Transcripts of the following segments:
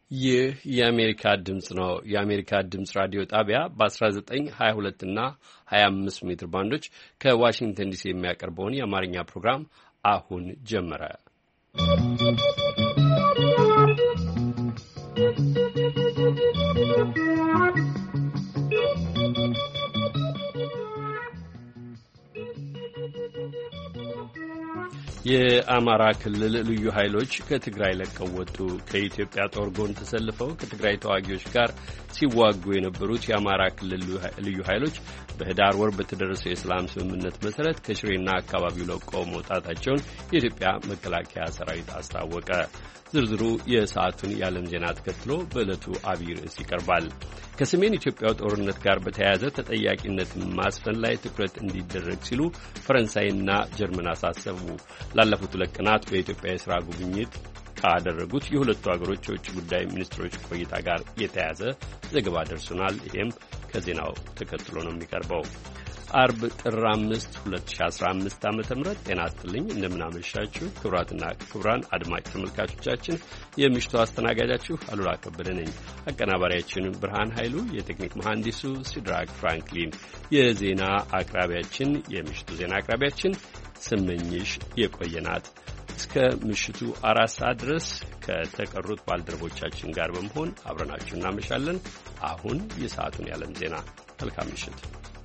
ይህ የአሜሪካ ድምጽ ነው። የአሜሪካ ድምጽ ራዲዮ ጣቢያ በ1922 እና 25 ሜትር ባንዶች ከዋሽንግተን ዲሲ የሚያቀርበውን የአማርኛ ፕሮግራም አሁን ጀመረ። የአማራ ክልል ልዩ ኃይሎች ከትግራይ ለቀው ወጡ። ከኢትዮጵያ ጦር ጎን ተሰልፈው ከትግራይ ተዋጊዎች ጋር ሲዋጉ የነበሩት የአማራ ክልል ልዩ ኃይሎች በህዳር ወር በተደረሰው የሰላም ስምምነት መሰረት ከሽሬና አካባቢው ለቀው መውጣታቸውን የኢትዮጵያ መከላከያ ሰራዊት አስታወቀ። ዝርዝሩ የሰዓቱን የዓለም ዜና ተከትሎ በዕለቱ አብይ ርዕስ ይቀርባል። ከሰሜን ኢትዮጵያው ጦርነት ጋር በተያያዘ ተጠያቂነትን ማስፈን ላይ ትኩረት እንዲደረግ ሲሉ ፈረንሳይና ጀርመን አሳሰቡ። ላለፉት 2 ቀናት በኢትዮጵያ የሥራ ጉብኝት ካደረጉት የሁለቱ አገሮች የውጭ ጉዳይ ሚኒስትሮች ቆይታ ጋር የተያያዘ ዘገባ ደርሶናል። ይህም ከዜናው ተከትሎ ነው የሚቀርበው። አርብ ጥር 5 2015 ዓ.ም ጤና ይስጥልኝ። እንደምናመሻችሁ ክቡራትና ክቡራን አድማጭ ተመልካቾቻችን፣ የምሽቱ አስተናጋጃችሁ አሉላ ከበደ ነኝ። አቀናባሪያችን ብርሃን ኃይሉ፣ የቴክኒክ መሐንዲሱ ሲድራክ ፍራንክሊን፣ የዜና አቅራቢያችን የምሽቱ ዜና አቅራቢያችን ስመኝሽ የቆየናት እስከ ምሽቱ 4 ሰዓት ድረስ ከተቀሩት ባልደረቦቻችን ጋር በመሆን አብረናችሁ እናመሻለን። አሁን የሰዓቱን የዓለም ዜና። መልካም ምሽት።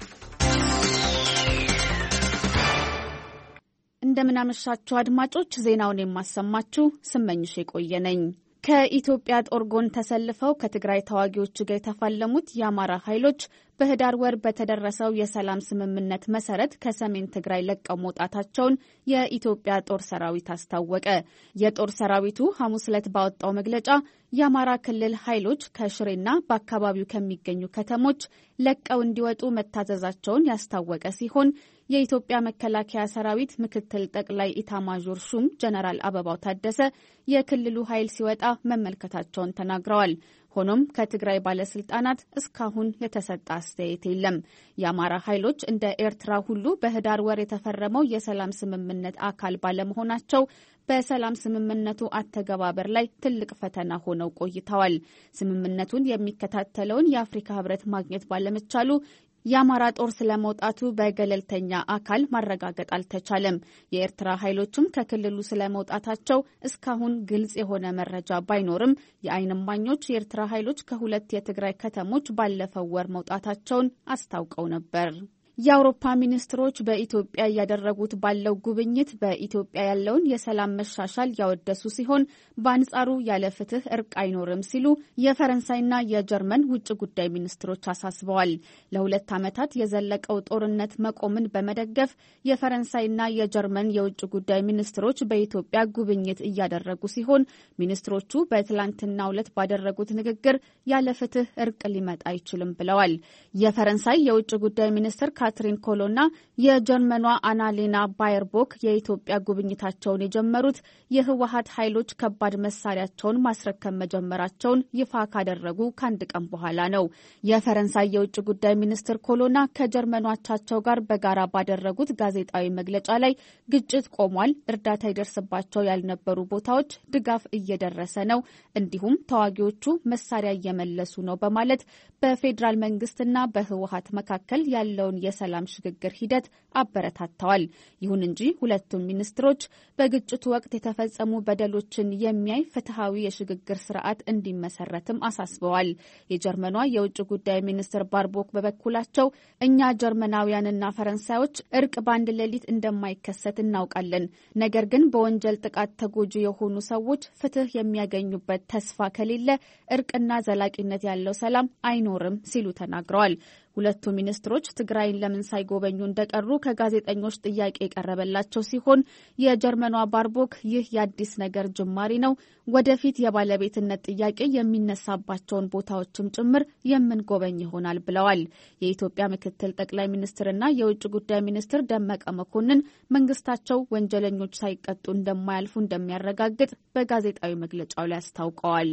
እንደምናመሻችሁ አድማጮች፣ ዜናውን የማሰማችሁ ስመኝሽ የቆየ ነኝ። ከኢትዮጵያ ጦር ጎን ተሰልፈው ከትግራይ ተዋጊዎች ጋር የተፋለሙት የአማራ ኃይሎች በህዳር ወር በተደረሰው የሰላም ስምምነት መሰረት ከሰሜን ትግራይ ለቀው መውጣታቸውን የኢትዮጵያ ጦር ሰራዊት አስታወቀ። የጦር ሰራዊቱ ሐሙስ ዕለት ባወጣው መግለጫ የአማራ ክልል ኃይሎች ከሽሬና በአካባቢው ከሚገኙ ከተሞች ለቀው እንዲወጡ መታዘዛቸውን ያስታወቀ ሲሆን የኢትዮጵያ መከላከያ ሰራዊት ምክትል ጠቅላይ ኢታማዦር ሹም ጀነራል አበባው ታደሰ የክልሉ ኃይል ሲወጣ መመልከታቸውን ተናግረዋል። ሆኖም ከትግራይ ባለስልጣናት እስካሁን የተሰጠ አስተያየት የለም። የአማራ ኃይሎች እንደ ኤርትራ ሁሉ በህዳር ወር የተፈረመው የሰላም ስምምነት አካል ባለመሆናቸው በሰላም ስምምነቱ አተገባበር ላይ ትልቅ ፈተና ሆነው ቆይተዋል። ስምምነቱን የሚከታተለውን የአፍሪካ ህብረት ማግኘት ባለመቻሉ የአማራ ጦር ስለመውጣቱ በገለልተኛ አካል ማረጋገጥ አልተቻለም። የኤርትራ ኃይሎችም ከክልሉ ስለመውጣታቸው እስካሁን ግልጽ የሆነ መረጃ ባይኖርም የዓይን እማኞች የኤርትራ ኃይሎች ከ2 የትግራይ ከተሞች ባለፈው ወር መውጣታቸውን አስታውቀው ነበር። የአውሮፓ ሚኒስትሮች በኢትዮጵያ እያደረጉት ባለው ጉብኝት በኢትዮጵያ ያለውን የሰላም መሻሻል ያወደሱ ሲሆን በአንጻሩ ያለ ፍትህ እርቅ አይኖርም ሲሉ የፈረንሳይና የጀርመን ውጭ ጉዳይ ሚኒስትሮች አሳስበዋል። ለ2 ዓመታት የዘለቀው ጦርነት መቆምን በመደገፍ የፈረንሳይና የጀርመን የውጭ ጉዳይ ሚኒስትሮች በኢትዮጵያ ጉብኝት እያደረጉ ሲሆን ሚኒስትሮቹ በትላንትናው ዕለት ባደረጉት ንግግር ያለ ፍትህ እርቅ ሊመጣ አይችልም ብለዋል። የፈረንሳይ የውጭ ጉዳይ ሚኒስትር ካትሪን ኮሎና የጀርመኗ አናሌና ባየርቦክ የኢትዮጵያ ጉብኝታቸውን የጀመሩት የህወሀት ኃይሎች ከባድ መሳሪያቸውን ማስረከብ መጀመራቸውን ይፋ ካደረጉ ከ1 ቀን በኋላ ነው። የፈረንሳይ የውጭ ጉዳይ ሚኒስትር ኮሎና ከጀርመኗቻቸው ጋር በጋራ ባደረጉት ጋዜጣዊ መግለጫ ላይ ግጭት ቆሟል፣ እርዳታ ይደርስባቸው ያልነበሩ ቦታዎች ድጋፍ እየደረሰ ነው፣ እንዲሁም ተዋጊዎቹ መሳሪያ እየመለሱ ነው በማለት በፌዴራል መንግስትና በህወሀት መካከል ያለውን የሰላም ሽግግር ሂደት አበረታተዋል። ይሁን እንጂ ሁለቱም ሚኒስትሮች በግጭቱ ወቅት የተፈጸሙ በደሎችን የሚያይ ፍትሐዊ የሽግግር ስርዓት እንዲመሰረትም አሳስበዋል። የጀርመኗ የውጭ ጉዳይ ሚኒስትር ባርቦክ በበኩላቸው እኛ ጀርመናውያንና ፈረንሳዮች እርቅ በአንድ ሌሊት እንደማይከሰት እናውቃለን፣ ነገር ግን በወንጀል ጥቃት ተጎጂ የሆኑ ሰዎች ፍትህ የሚያገኙበት ተስፋ ከሌለ እርቅና ዘላቂነት ያለው ሰላም አይኖርም ሲሉ ተናግረዋል። ሁለቱ ሚኒስትሮች ትግራይን ለምን ሳይጎበኙ እንደቀሩ ከጋዜጠኞች ጥያቄ የቀረበላቸው ሲሆን የጀርመኗ ባርቦክ ይህ የአዲስ ነገር ጅማሬ ነው፣ ወደፊት የባለቤትነት ጥያቄ የሚነሳባቸውን ቦታዎችም ጭምር የምንጎበኝ ይሆናል ብለዋል። የኢትዮጵያ ምክትል ጠቅላይ ሚኒስትርና የውጭ ጉዳይ ሚኒስትር ደመቀ መኮንን መንግስታቸው ወንጀለኞች ሳይቀጡ እንደማያልፉ እንደሚያረጋግጥ በጋዜጣዊ መግለጫው ላይ አስታውቀዋል።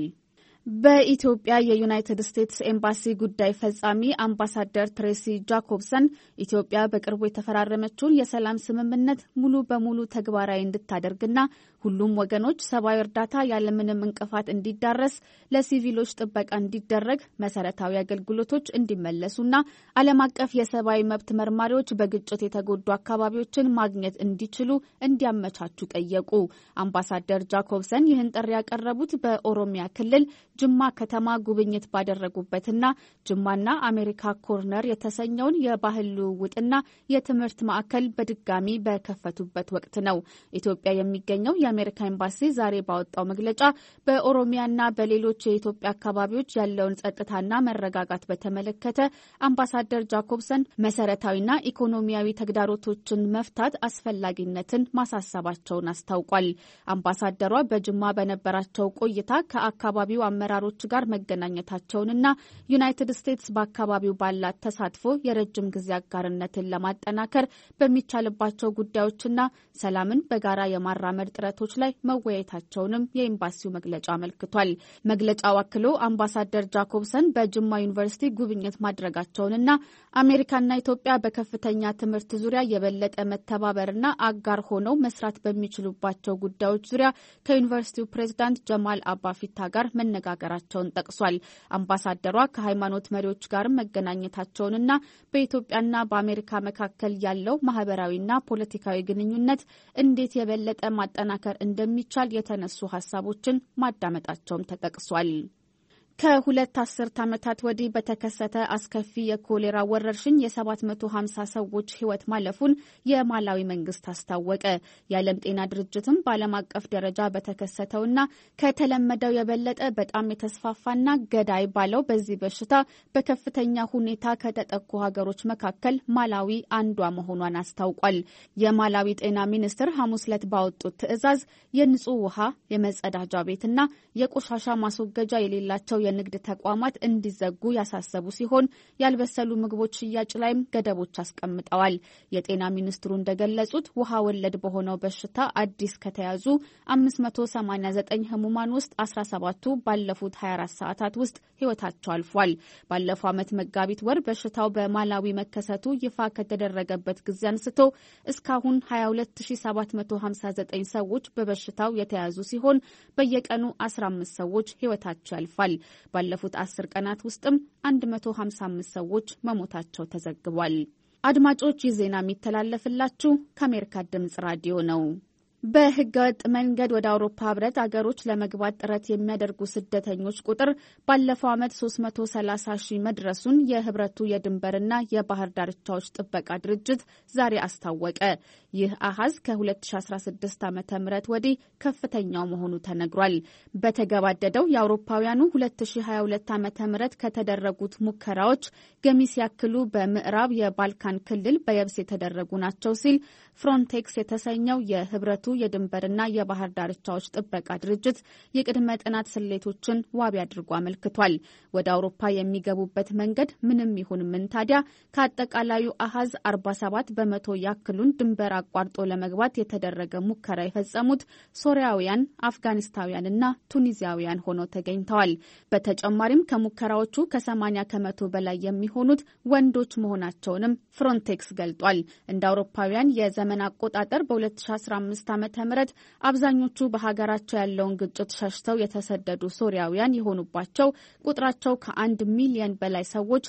በኢትዮጵያ የዩናይትድ ስቴትስ ኤምባሲ ጉዳይ ፈጻሚ አምባሳደር ትሬሲ ጃኮብሰን ኢትዮጵያ በቅርቡ የተፈራረመችውን የሰላም ስምምነት ሙሉ በሙሉ ተግባራዊ እንድታደርግና ሁሉም ወገኖች ሰብአዊ እርዳታ ያለምንም እንቅፋት እንዲዳረስ፣ ለሲቪሎች ጥበቃ እንዲደረግ፣ መሰረታዊ አገልግሎቶች እንዲመለሱና ዓለም አቀፍ የሰብአዊ መብት መርማሪዎች በግጭት የተጎዱ አካባቢዎችን ማግኘት እንዲችሉ እንዲያመቻቹ ጠየቁ። አምባሳደር ጃኮብሰን ይህን ጥሪ ያቀረቡት በኦሮሚያ ክልል ጅማ ከተማ ጉብኝት ባደረጉበትና ጅማና አሜሪካ ኮርነር የተሰኘውን የባህል ልውውጥና የትምህርት ማዕከል በድጋሚ በከፈቱበት ወቅት ነው። ኢትዮጵያ የሚገኘው የአሜሪካ ኤምባሲ ዛሬ ባወጣው መግለጫ በኦሮሚያና በሌሎች የኢትዮጵያ አካባቢዎች ያለውን ጸጥታና መረጋጋት በተመለከተ አምባሳደር ጃኮብሰን መሰረታዊና ኢኮኖሚያዊ ተግዳሮቶችን መፍታት አስፈላጊነትን ማሳሰባቸውን አስታውቋል። አምባሳደሯ በጅማ በነበራቸው ቆይታ ከአካባቢው አመራሮች ጋር መገናኘታቸውንና ዩናይትድ ስቴትስ በአካባቢው ባላት ተሳትፎ የረጅም ጊዜ አጋርነትን ለማጠናከር በሚቻልባቸው ጉዳዮችና ሰላምን በጋራ የማራመድ ጥረቶች ላይ መወያየታቸውንም የኤምባሲው መግለጫ አመልክቷል። መግለጫው አክሎ አምባሳደር ጃኮብሰን በጅማ ዩኒቨርሲቲ ጉብኝት ማድረጋቸውንና አሜሪካና ኢትዮጵያ በከፍተኛ ትምህርት ዙሪያ የበለጠ መተባበርና አጋር ሆነው መስራት በሚችሉባቸው ጉዳዮች ዙሪያ ከዩኒቨርሲቲው ፕሬዝዳንት ጀማል አባፊታ ጋር መነጋገራቸውን ጠቅሷል። አምባሳደሯ ከሃይማኖት መሪዎች ጋር መገናኘታቸውንና በኢትዮጵያና በአሜሪካ መካከል ያለው ማህበራዊና ፖለቲካዊ ግንኙነት እንዴት የበለጠ ማጠናከር እንደሚቻል የተነሱ ሀሳቦችን ማዳመጣቸውም ተጠቅሷል። ከሁለት አስርት ዓመታት ወዲህ በተከሰተ አስከፊ የኮሌራ ወረርሽኝ የ750 ሰዎች ሕይወት ማለፉን የማላዊ መንግስት አስታወቀ። የዓለም ጤና ድርጅትም በዓለም አቀፍ ደረጃ በተከሰተውና ከተለመደው የበለጠ በጣም የተስፋፋና ገዳይ ባለው በዚህ በሽታ በከፍተኛ ሁኔታ ከተጠቁ ሀገሮች መካከል ማላዊ አንዷ መሆኗን አስታውቋል። የማላዊ ጤና ሚኒስትር ሐሙስ ዕለት ባወጡት ትዕዛዝ የንጹህ ውሃ፣ የመጸዳጃ ቤትና የቆሻሻ ማስወገጃ የሌላቸው የንግድ ተቋማት እንዲዘጉ ያሳሰቡ ሲሆን ያልበሰሉ ምግቦች ሽያጭ ላይም ገደቦች አስቀምጠዋል። የጤና ሚኒስትሩ እንደገለጹት ውሃ ወለድ በሆነው በሽታ አዲስ ከተያዙ 589 ህሙማን ውስጥ 17ቱ ባለፉት 24 ሰዓታት ውስጥ ህይወታቸው አልፏል። ባለፈው ዓመት መጋቢት ወር በሽታው በማላዊ መከሰቱ ይፋ ከተደረገበት ጊዜ አንስቶ እስካሁን 22759 ሰዎች በበሽታው የተያዙ ሲሆን በየቀኑ 15 ሰዎች ህይወታቸው ያልፋል። ባለፉት 10 ቀናት ውስጥም 155 ሰዎች መሞታቸው ተዘግቧል። አድማጮች፣ ይህ ዜና የሚተላለፍላችሁ ከአሜሪካ ድምጽ ራዲዮ ነው። በህገወጥ መንገድ ወደ አውሮፓ ህብረት አገሮች ለመግባት ጥረት የሚያደርጉ ስደተኞች ቁጥር ባለፈው ዓመት 330 ሺህ መድረሱን የህብረቱ የድንበርና የባህር ዳርቻዎች ጥበቃ ድርጅት ዛሬ አስታወቀ። ይህ አሃዝ ከ2016 ዓ.ም ወዲህ ከፍተኛው መሆኑ ተነግሯል። በተገባደደው የአውሮፓውያኑ 2022 ዓ.ም ከተደረጉት ሙከራዎች ገሚስ ያክሉ በምዕራብ የባልካን ክልል በየብስ የተደረጉ ናቸው ሲል ፍሮንቴክስ የተሰኘው የህብረቱ የድንበርና የባህር ዳርቻዎች ጥበቃ ድርጅት የቅድመ ጥናት ስሌቶችን ዋቢ አድርጎ አመልክቷል። ወደ አውሮፓ የሚገቡበት መንገድ ምንም ይሁን ምን ታዲያ ከአጠቃላዩ አሃዝ 47 በመቶ ያክሉን ድንበር አቋርጦ ለመግባት የተደረገ ሙከራ የፈጸሙት ሶሪያውያን፣ አፍጋኒስታውያንና ቱኒዚያውያን ሆነው ተገኝተዋል። በተጨማሪም ከሙከራዎቹ ከ80 ከመቶ በላይ የሚሆኑት ወንዶች መሆናቸውንም ፍሮንቴክስ ገልጧል። እንደ አውሮፓውያን የዘመን አቆጣጠር በ2015 ዓ.ም አብዛኞቹ በሀገራቸው ያለውን ግጭት ሸሽተው የተሰደዱ ሶሪያውያን የሆኑባቸው ቁጥራቸው ከ1 ሚሊዮን በላይ ሰዎች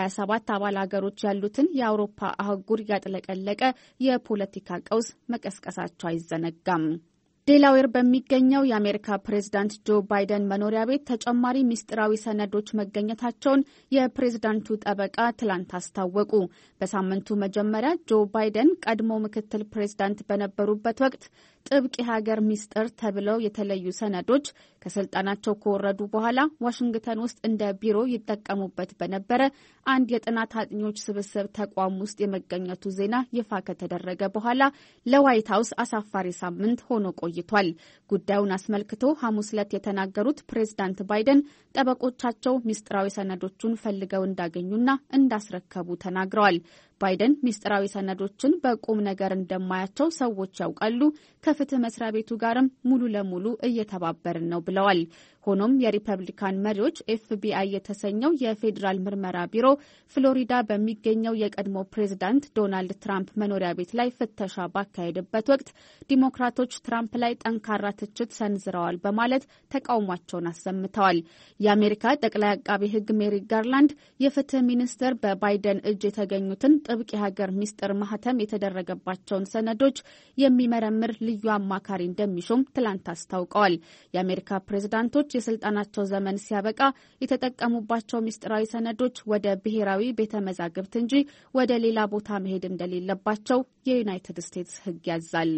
27 አባል ሀገሮች ያሉትን የአውሮፓ አህጉር ያጥለቀለቀ የፖለቲካ ቀውስ መቀስቀሳቸው አይዘነጋም። ዴላዌር በሚገኘው የአሜሪካ ፕሬዝዳንት ጆ ባይደን መኖሪያ ቤት ተጨማሪ ሚስጥራዊ ሰነዶች መገኘታቸውን የፕሬዝዳንቱ ጠበቃ ትላንት አስታወቁ። በሳምንቱ መጀመሪያ ጆ ባይደን ቀድሞ ምክትል ፕሬዝዳንት በነበሩበት ወቅት ጥብቅ የሀገር ሚስጥር ተብለው የተለዩ ሰነዶች ከስልጣናቸው ከወረዱ በኋላ ዋሽንግተን ውስጥ እንደ ቢሮ ይጠቀሙበት በነበረ አንድ የጥናት አጥኚዎች ስብስብ ተቋም ውስጥ የመገኘቱ ዜና ይፋ ከተደረገ በኋላ ለዋይት ሀውስ አሳፋሪ ሳምንት ሆኖ ቆይቷል። ጉዳዩን አስመልክቶ ሐሙስ ዕለት የተናገሩት ፕሬዝዳንት ባይደን ጠበቆቻቸው ሚስጥራዊ ሰነዶቹን ፈልገው እንዳገኙና እንዳስረከቡ ተናግረዋል። ባይደን ሚስጥራዊ ሰነዶችን በቁም ነገር እንደማያቸው ሰዎች ያውቃሉ፣ ከፍትህ መስሪያ ቤቱ ጋርም ሙሉ ለሙሉ እየተባበርን ነው ብለዋል። ሆኖም የሪፐብሊካን መሪዎች ኤፍቢአይ የተሰኘው የፌዴራል ምርመራ ቢሮ ፍሎሪዳ በሚገኘው የቀድሞ ፕሬዝዳንት ዶናልድ ትራምፕ መኖሪያ ቤት ላይ ፍተሻ ባካሄደበት ወቅት ዲሞክራቶች ትራምፕ ላይ ጠንካራ ትችት ሰንዝረዋል በማለት ተቃውሟቸውን አሰምተዋል። የአሜሪካ ጠቅላይ አቃቤ ሕግ ሜሪክ ጋርላንድ የፍትህ ሚኒስትር በባይደን እጅ የተገኙትን ጥብቅ የሀገር ሚስጥር ማህተም የተደረገባቸውን ሰነዶች የሚመረምር ልዩ አማካሪ እንደሚሾም ትላንት አስታውቀዋል። የአሜሪካ ፕሬዝዳንቶች የስልጣናቸው ዘመን ሲያበቃ የተጠቀሙባቸው ሚስጥራዊ ሰነዶች ወደ ብሔራዊ ቤተ መዛግብት እንጂ ወደ ሌላ ቦታ መሄድ እንደሌለባቸው የዩናይትድ ስቴትስ ሕግ ያዛል።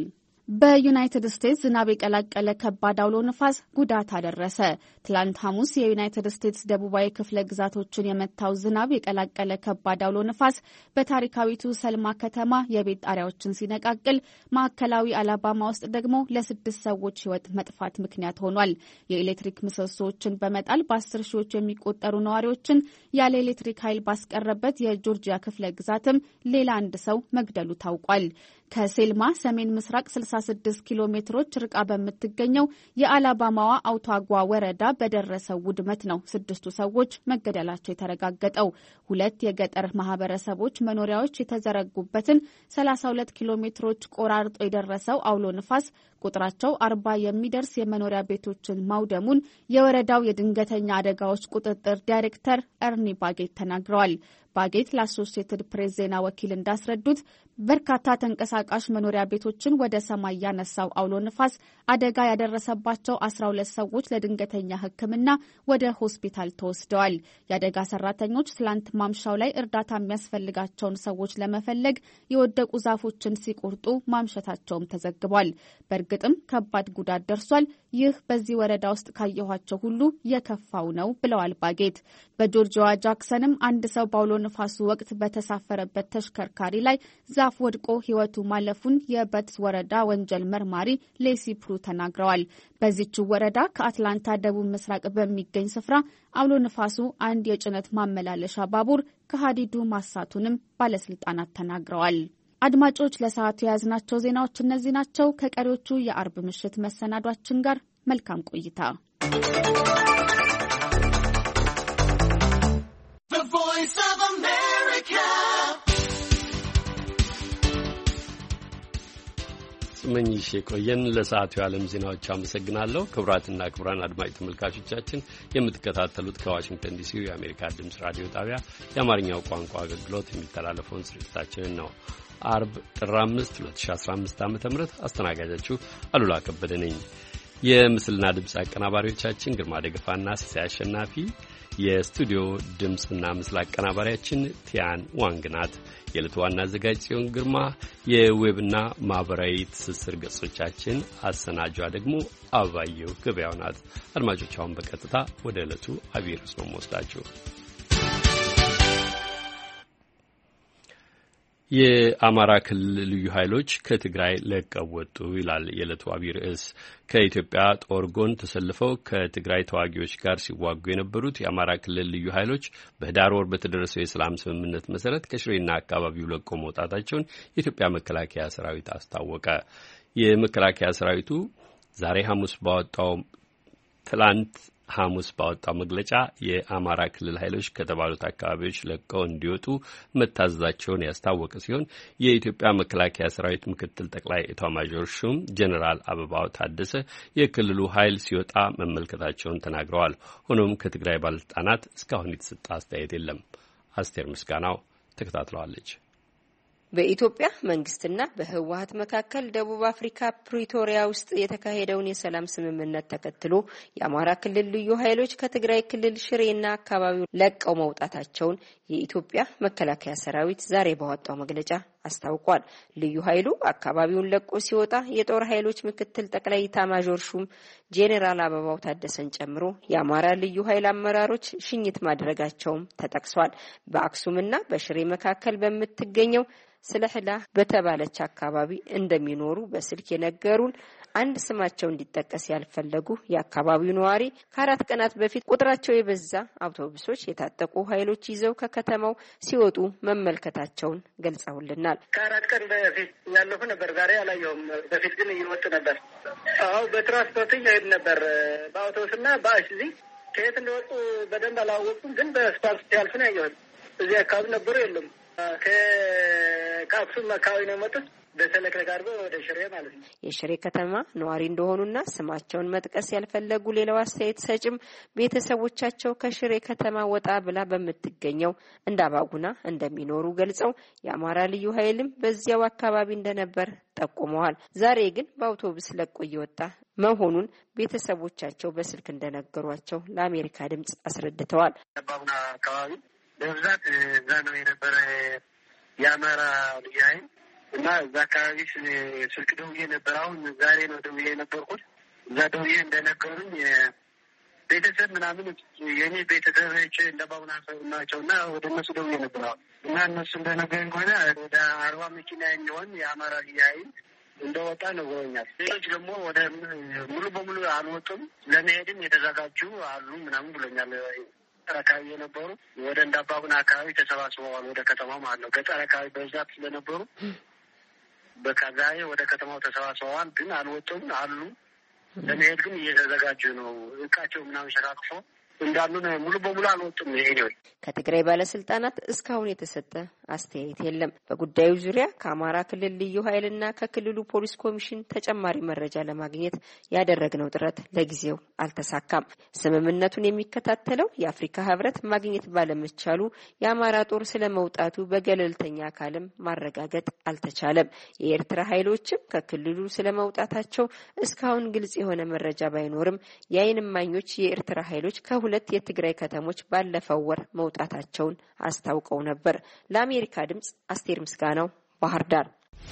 በዩናይትድ ስቴትስ ዝናብ የቀላቀለ ከባድ አውሎ ንፋስ ጉዳት አደረሰ። ትላንት ሐሙስ የዩናይትድ ስቴትስ ደቡባዊ ክፍለ ግዛቶችን የመታው ዝናብ የቀላቀለ ከባድ አውሎ ንፋስ በታሪካዊቱ ሰልማ ከተማ የቤት ጣሪያዎችን ሲነቃቅል፣ ማዕከላዊ አላባማ ውስጥ ደግሞ ለ6 ሰዎች ሕይወት መጥፋት ምክንያት ሆኗል። የኤሌክትሪክ ምሰሶዎችን በመጣል በ10 ሺዎች የሚቆጠሩ ነዋሪዎችን ያለ ኤሌክትሪክ ኃይል ባስቀረበት የጆርጂያ ክፍለ ግዛትም ሌላ አንድ ሰው መግደሉ ታውቋል። ከሴልማ ሰሜን ምስራቅ 66 ኪሎ ሜትሮች ርቃ በምትገኘው የአላባማዋ አውታጓ ወረዳ በደረሰው ውድመት ነው 6 ሰዎች መገደላቸው የተረጋገጠው። 2 የገጠር ማህበረሰቦች መኖሪያዎች የተዘረጉበትን 32 ኪሎ ሜትሮች ቆራርጦ የደረሰው አውሎ ንፋስ ቁጥራቸው 40 የሚደርስ የመኖሪያ ቤቶችን ማውደሙን የወረዳው የድንገተኛ አደጋዎች ቁጥጥር ዳይሬክተር ኤርኒ ባጌት ተናግረዋል። ባጌት ለአሶሲኤትድ ፕሬስ ዜና ወኪል እንዳስረዱት በርካታ ተንቀሳቃሽ መኖሪያ ቤቶችን ወደ ሰማይ ያነሳው አውሎ ንፋስ አደጋ ያደረሰባቸው 12 ሰዎች ለድንገተኛ ሕክምና ወደ ሆስፒታል ተወስደዋል። የአደጋ ሰራተኞች ትላንት ማምሻው ላይ እርዳታ የሚያስፈልጋቸውን ሰዎች ለመፈለግ የወደቁ ዛፎችን ሲቆርጡ ማምሸታቸውም ተዘግቧል። በእርግጥም ከባድ ጉዳት ደርሷል። ይህ በዚህ ወረዳ ውስጥ ካየኋቸው ሁሉ የከፋው ነው ብለዋል ባጌት። በጆርጂያዋ ጃክሰንም አንድ ሰው በአውሎ ንፋሱ ወቅት በተሳፈረበት ተሽከርካሪ ላይ ዛፍ ወድቆ ሕይወቱ ማለፉን የበትስ ወረዳ ወንጀል መርማሪ ሌሲ ፕሩ ተናግረዋል። በዚህች ወረዳ ከአትላንታ ደቡብ ምስራቅ በሚገኝ ስፍራ አውሎ ንፋሱ አንድ የጭነት ማመላለሻ ባቡር ከሀዲዱ ማሳቱንም ባለስልጣናት ተናግረዋል። አድማጮች፣ ለሰዓቱ የያዝናቸው ዜናዎች እነዚህ ናቸው። ከቀሪዎቹ የአርብ ምሽት መሰናዷችን ጋር መልካም ቆይታ። ስመኝሽ የቆየን ለሰዓቱ የዓለም ዜናዎች አመሰግናለሁ። ክቡራትና ክቡራን አድማጭ ተመልካቾቻችን የምትከታተሉት ከዋሽንግተን ዲሲ የአሜሪካ ድምፅ ራዲዮ ጣቢያ የአማርኛው ቋንቋ አገልግሎት የሚተላለፈውን ስርጭታችንን ነው። አርብ ጥር 5 2015 ዓ.ም አስተናጋጃችሁ አሉላ ከበደ ነኝ። የምስልና ድምፅ አቀናባሪዎቻችን ግርማ ደገፋና ሲሳይ አሸናፊ፣ የስቱዲዮ ድምፅና ምስል አቀናባሪያችን ቲያን ዋንግ ናት። የዕለቱ ዋና አዘጋጅ ጽዮን ግርማ፣ የዌብና ማህበራዊ ትስስር ገጾቻችን አሰናጇ ደግሞ አበባየሁ ገበያው ናት። አድማጮች አሁን በቀጥታ ወደ ዕለቱ አብይ ርዕስ ነው የምወስዳችሁ። የአማራ ክልል ልዩ ኃይሎች ከትግራይ ለቀው ወጡ ይላል የዕለቱ አብይ ርዕስ። ከኢትዮጵያ ጦር ጎን ተሰልፈው ከትግራይ ተዋጊዎች ጋር ሲዋጉ የነበሩት የአማራ ክልል ልዩ ኃይሎች በህዳር ወር በተደረሰው የሰላም ስምምነት መሰረት ከሽሬና አካባቢው ለቀው መውጣታቸውን የኢትዮጵያ መከላከያ ሰራዊት አስታወቀ። የመከላከያ ሰራዊቱ ትላንት ሐሙስ ባወጣው መግለጫ የአማራ ክልል ኃይሎች ከተባሉት አካባቢዎች ለቀው እንዲወጡ መታዘዛቸውን ያስታወቀ ሲሆን የኢትዮጵያ መከላከያ ሰራዊት ምክትል ጠቅላይ ኤታማዦር ሹም ጄኔራል አበባው ታደሰ የክልሉ ኃይል ሲወጣ መመልከታቸውን ተናግረዋል። ሆኖም ከትግራይ ባለስልጣናት እስካሁን የተሰጠ አስተያየት የለም። አስቴር ምስጋናው ተከታትለዋለች። በኢትዮጵያ መንግስትና በህወሓት መካከል ደቡብ አፍሪካ ፕሪቶሪያ ውስጥ የተካሄደውን የሰላም ስምምነት ተከትሎ የአማራ ክልል ልዩ ኃይሎች ከትግራይ ክልል ሽሬና አካባቢው ለቀው መውጣታቸውን የኢትዮጵያ መከላከያ ሰራዊት ዛሬ ባወጣው መግለጫ አስታውቋል። ልዩ ኃይሉ አካባቢውን ለቆ ሲወጣ የጦር ኃይሎች ምክትል ጠቅላይ ኤታማዦር ሹም ጄኔራል አበባው ታደሰን ጨምሮ የአማራ ልዩ ኃይል አመራሮች ሽኝት ማድረጋቸውም ተጠቅሷል። በአክሱምና በሽሬ መካከል በምትገኘው ስለህላ በተባለች አካባቢ እንደሚኖሩ በስልክ የነገሩን አንድ ስማቸው እንዲጠቀስ ያልፈለጉ የአካባቢው ነዋሪ ከ4 ቀናት በፊት ቁጥራቸው የበዛ አውቶቡሶች የታጠቁ ኃይሎች ይዘው ከከተማው ሲወጡ መመልከታቸውን ገልጸውልናል። ከ4 ቀን በፊት ያለፉ ነበር፣ ዛሬ አላየሁም። በፊት ግን እየወጡ ነበር። አዎ በትራንስፖርት እየሄዱ ነበር፣ በአውቶቡስና በአይሱዚ። ከየት እንደወጡ በደንብ አላወቁም፣ ግን በስፓልት ሲያልፉ ነው ያየሁት። እዚህ አካባቢ ነበሩ የሉም። ከአክሱም አካባቢ ነው የመጡት። በሰለክለክ አድርጎ ወደ ሽሬ ማለት ነው። የሽሬ ከተማ ነዋሪ እንደሆኑና ስማቸውን መጥቀስ ያልፈለጉ ሌላው አስተያየት ሰጭም ቤተሰቦቻቸው ከሽሬ ከተማ ወጣ ብላ በምትገኘው እንዳባጉና እንደሚኖሩ ገልጸው የአማራ ልዩ ኃይልም በዚያው አካባቢ እንደነበር ጠቁመዋል። ዛሬ ግን በአውቶቡስ ለቆ እየወጣ መሆኑን ቤተሰቦቻቸው በስልክ እንደነገሯቸው ለአሜሪካ ድምጽ አስረድተዋል። እንዳባጉና አካባቢ በብዛት እዛ ነው የነበረ የአማራ ልዩ ኃይል እና እዛ አካባቢ ስልክ ደውዬ ነበር። አሁን ዛሬ ነው ደውዬ የነበርኩት። እዛ ደውዬ እንደነገሩኝ ቤተሰብ ምናምን የኔ ቤተሰቦች እንዳባጉና ናቸው እና ወደ እነሱ ደውዬ ነበር። አሁን እና እነሱ እንደነገሩኝ ከሆነ ወደ 40 መኪና የሚሆን የአማራ ልዩ ኃይል እንደወጣ ነግሮኛል። ሌሎች ደግሞ ወደ ሙሉ በሙሉ አልወጡም፣ ለመሄድም የተዘጋጁ አሉ ምናምን ብሎኛል። አካባቢ የነበሩ ወደ እንዳባጉና አካባቢ ተሰባስበዋል፣ ወደ ከተማው ማለት ነው። ገጠር አካባቢ በብዛት ስለነበሩ በቃ ዛሬ ወደ ከተማው ተሰባስበዋል፣ ግን አልወጡም አሉ። ለመሄድ ግን እየተዘጋጁ ነው። እቃቸው ምናምን ሸራክፎ እንዳሉ ነው። ሙሉ በሙሉ አልወጡም። ይሄ ነው። ከትግራይ ባለስልጣናት እስካሁን የተሰጠ አስተያየት የለም። በጉዳዩ ዙሪያ ከአማራ ክልል ልዩ ኃይልና ከክልሉ ፖሊስ ኮሚሽን ተጨማሪ መረጃ ለማግኘት ያደረግነው ጥረት ለጊዜው አልተሳካም። ስምምነቱን የሚከታተለው የአፍሪካ ህብረት ማግኘት ባለመቻሉ የአማራ ጦር ስለመውጣቱ በገለልተኛ አካልም ማረጋገጥ አልተቻለም። የኤርትራ ኃይሎችም ከክልሉ ስለመውጣታቸው እስካሁን ግልጽ የሆነ መረጃ ባይኖርም የዓይን እማኞች የኤርትራ ኃይሎች ከሁለት የትግራይ ከተሞች ባለፈው ወር መውጣታቸውን አስታውቀው ነበር። ለአሜሪካ ድምጽ አስቴር ምስጋናው ባህር ዳር።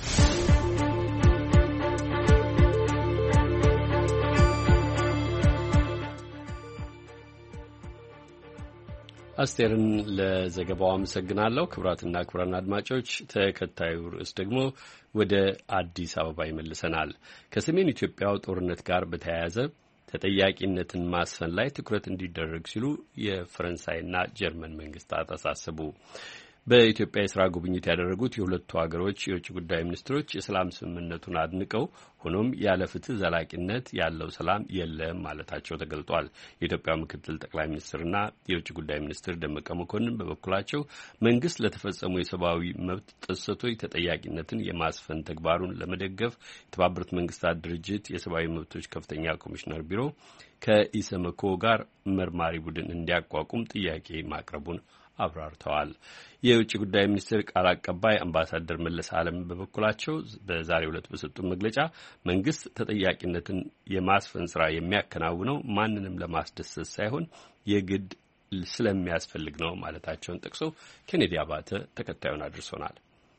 አስቴርን ለዘገባው አመሰግናለሁ። ክቡራትና ክቡራን አድማጮች፣ ተከታዩ ርዕስ ደግሞ ወደ አዲስ አበባ ይመልሰናል። ከሰሜን ኢትዮጵያው ጦርነት ጋር በተያያዘ ተጠያቂነትን ማስፈን ላይ ትኩረት እንዲደረግ ሲሉ የፈረንሳይና ጀርመን መንግስታት አሳሰቡ። በኢትዮጵያ የስራ ጉብኝት ያደረጉት የሁለቱ ሀገሮች የውጭ ጉዳይ ሚኒስትሮች የሰላም ስምምነቱን አድንቀው ሆኖም ያለ ፍትህ ዘላቂነት ያለው ሰላም የለም ማለታቸው ተገልጧል። የኢትዮጵያ ምክትል ጠቅላይ ሚኒስትርና የውጭ ጉዳይ ሚኒስትር ደመቀ መኮንን በበኩላቸው መንግስት ለተፈጸሙ የሰብአዊ መብት ጥሰቶች ተጠያቂነትን የማስፈን ተግባሩን ለመደገፍ የተባበሩት መንግስታት ድርጅት የሰብአዊ መብቶች ከፍተኛ ኮሚሽነር ቢሮ ከኢሰመኮ ጋር መርማሪ ቡድን እንዲያቋቁም ጥያቄ ማቅረቡን አብራርተዋል። የውጭ ጉዳይ ሚኒስቴር ቃል አቀባይ አምባሳደር መለስ አለም በበኩላቸው በዛሬው ዕለት በሰጡት መግለጫ መንግስት ተጠያቂነትን የማስፈን ስራ የሚያከናውነው ማንንም ለማስደሰት ሳይሆን የግድ ስለሚያስፈልግ ነው ማለታቸውን ጠቅሶ ኬኔዲ አባተ ተከታዩን አድርሶናል።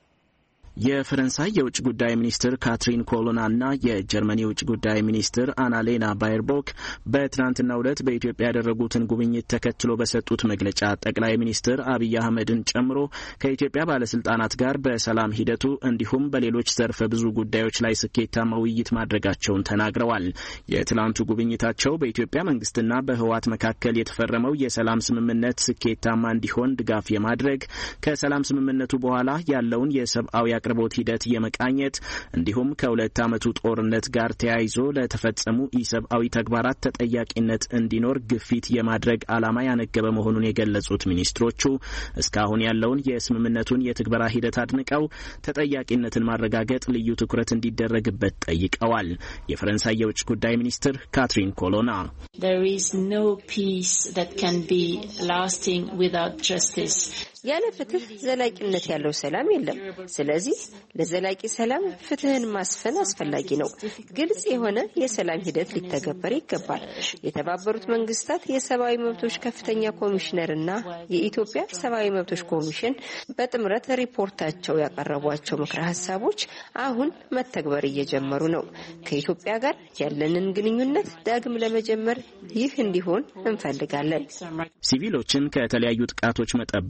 የፈረንሳይ የውጭ ጉዳይ ሚኒስትር ካትሪን ኮሎና እና የጀርመን የውጭ ጉዳይ ሚኒስትር አናሌና ባየርቦክ በትናንትናው ዕለት በኢትዮጵያ ያደረጉትን ጉብኝት ተከትሎ በሰጡት መግለጫ ጠቅላይ ሚኒስትር አብይ አህመድን ጨምሮ ከኢትዮጵያ ባለስልጣናት ጋር በሰላም ሂደቱ እንዲሁም በሌሎች ዘርፈ ብዙ ጉዳዮች ላይ ስኬታማ ውይይት ማድረጋቸውን ተናግረዋል። የትላንቱ ጉብኝታቸው በኢትዮጵያ መንግስትና በህወሓት መካከል የተፈረመው የሰላም ስምምነት ስኬታማ እንዲሆን ድጋፍ የማድረግ ከሰላም ስምምነቱ በኋላ ያለውን የሰብአዊ አቅርቦት ሂደት የመቃኘት እንዲሁም ከ2 ዓመቱ ጦርነት ጋር ተያይዞ ለተፈጸሙ ኢሰብአዊ ተግባራት ተጠያቂነት እንዲኖር ግፊት የማድረግ ዓላማ ያነገበ መሆኑን የገለጹት ሚኒስትሮቹ እስካሁን ያለውን የስምምነቱን የትግበራ ሂደት አድንቀው ተጠያቂነትን ማረጋገጥ ልዩ ትኩረት እንዲደረግበት ጠይቀዋል። የፈረንሳይ የውጭ ጉዳይ ሚኒስትር ካትሪን ኮሎና There is no peace that can be lasting without justice. ያለ ፍትህ ዘላቂነት ያለው ሰላም የለም። ስለዚህ ለዘላቂ ሰላም ፍትህን ማስፈን አስፈላጊ ነው። ግልጽ የሆነ የሰላም ሂደት ሊተገበር ይገባል። የተባበሩት መንግስታት የሰብአዊ መብቶች ከፍተኛ ኮሚሽነርና የኢትዮጵያ ሰብአዊ መብቶች ኮሚሽን በጥምረት ሪፖርታቸው ያቀረቧቸው ምክረ ሀሳቦች አሁን መተግበር እየጀመሩ ነው። ከኢትዮጵያ ጋር ያለንን ግንኙነት ዳግም ለመጀመር ይህ እንዲሆን እንፈልጋለን። ሲቪሎችን ከተለያዩ ጥቃቶች መጠበቅ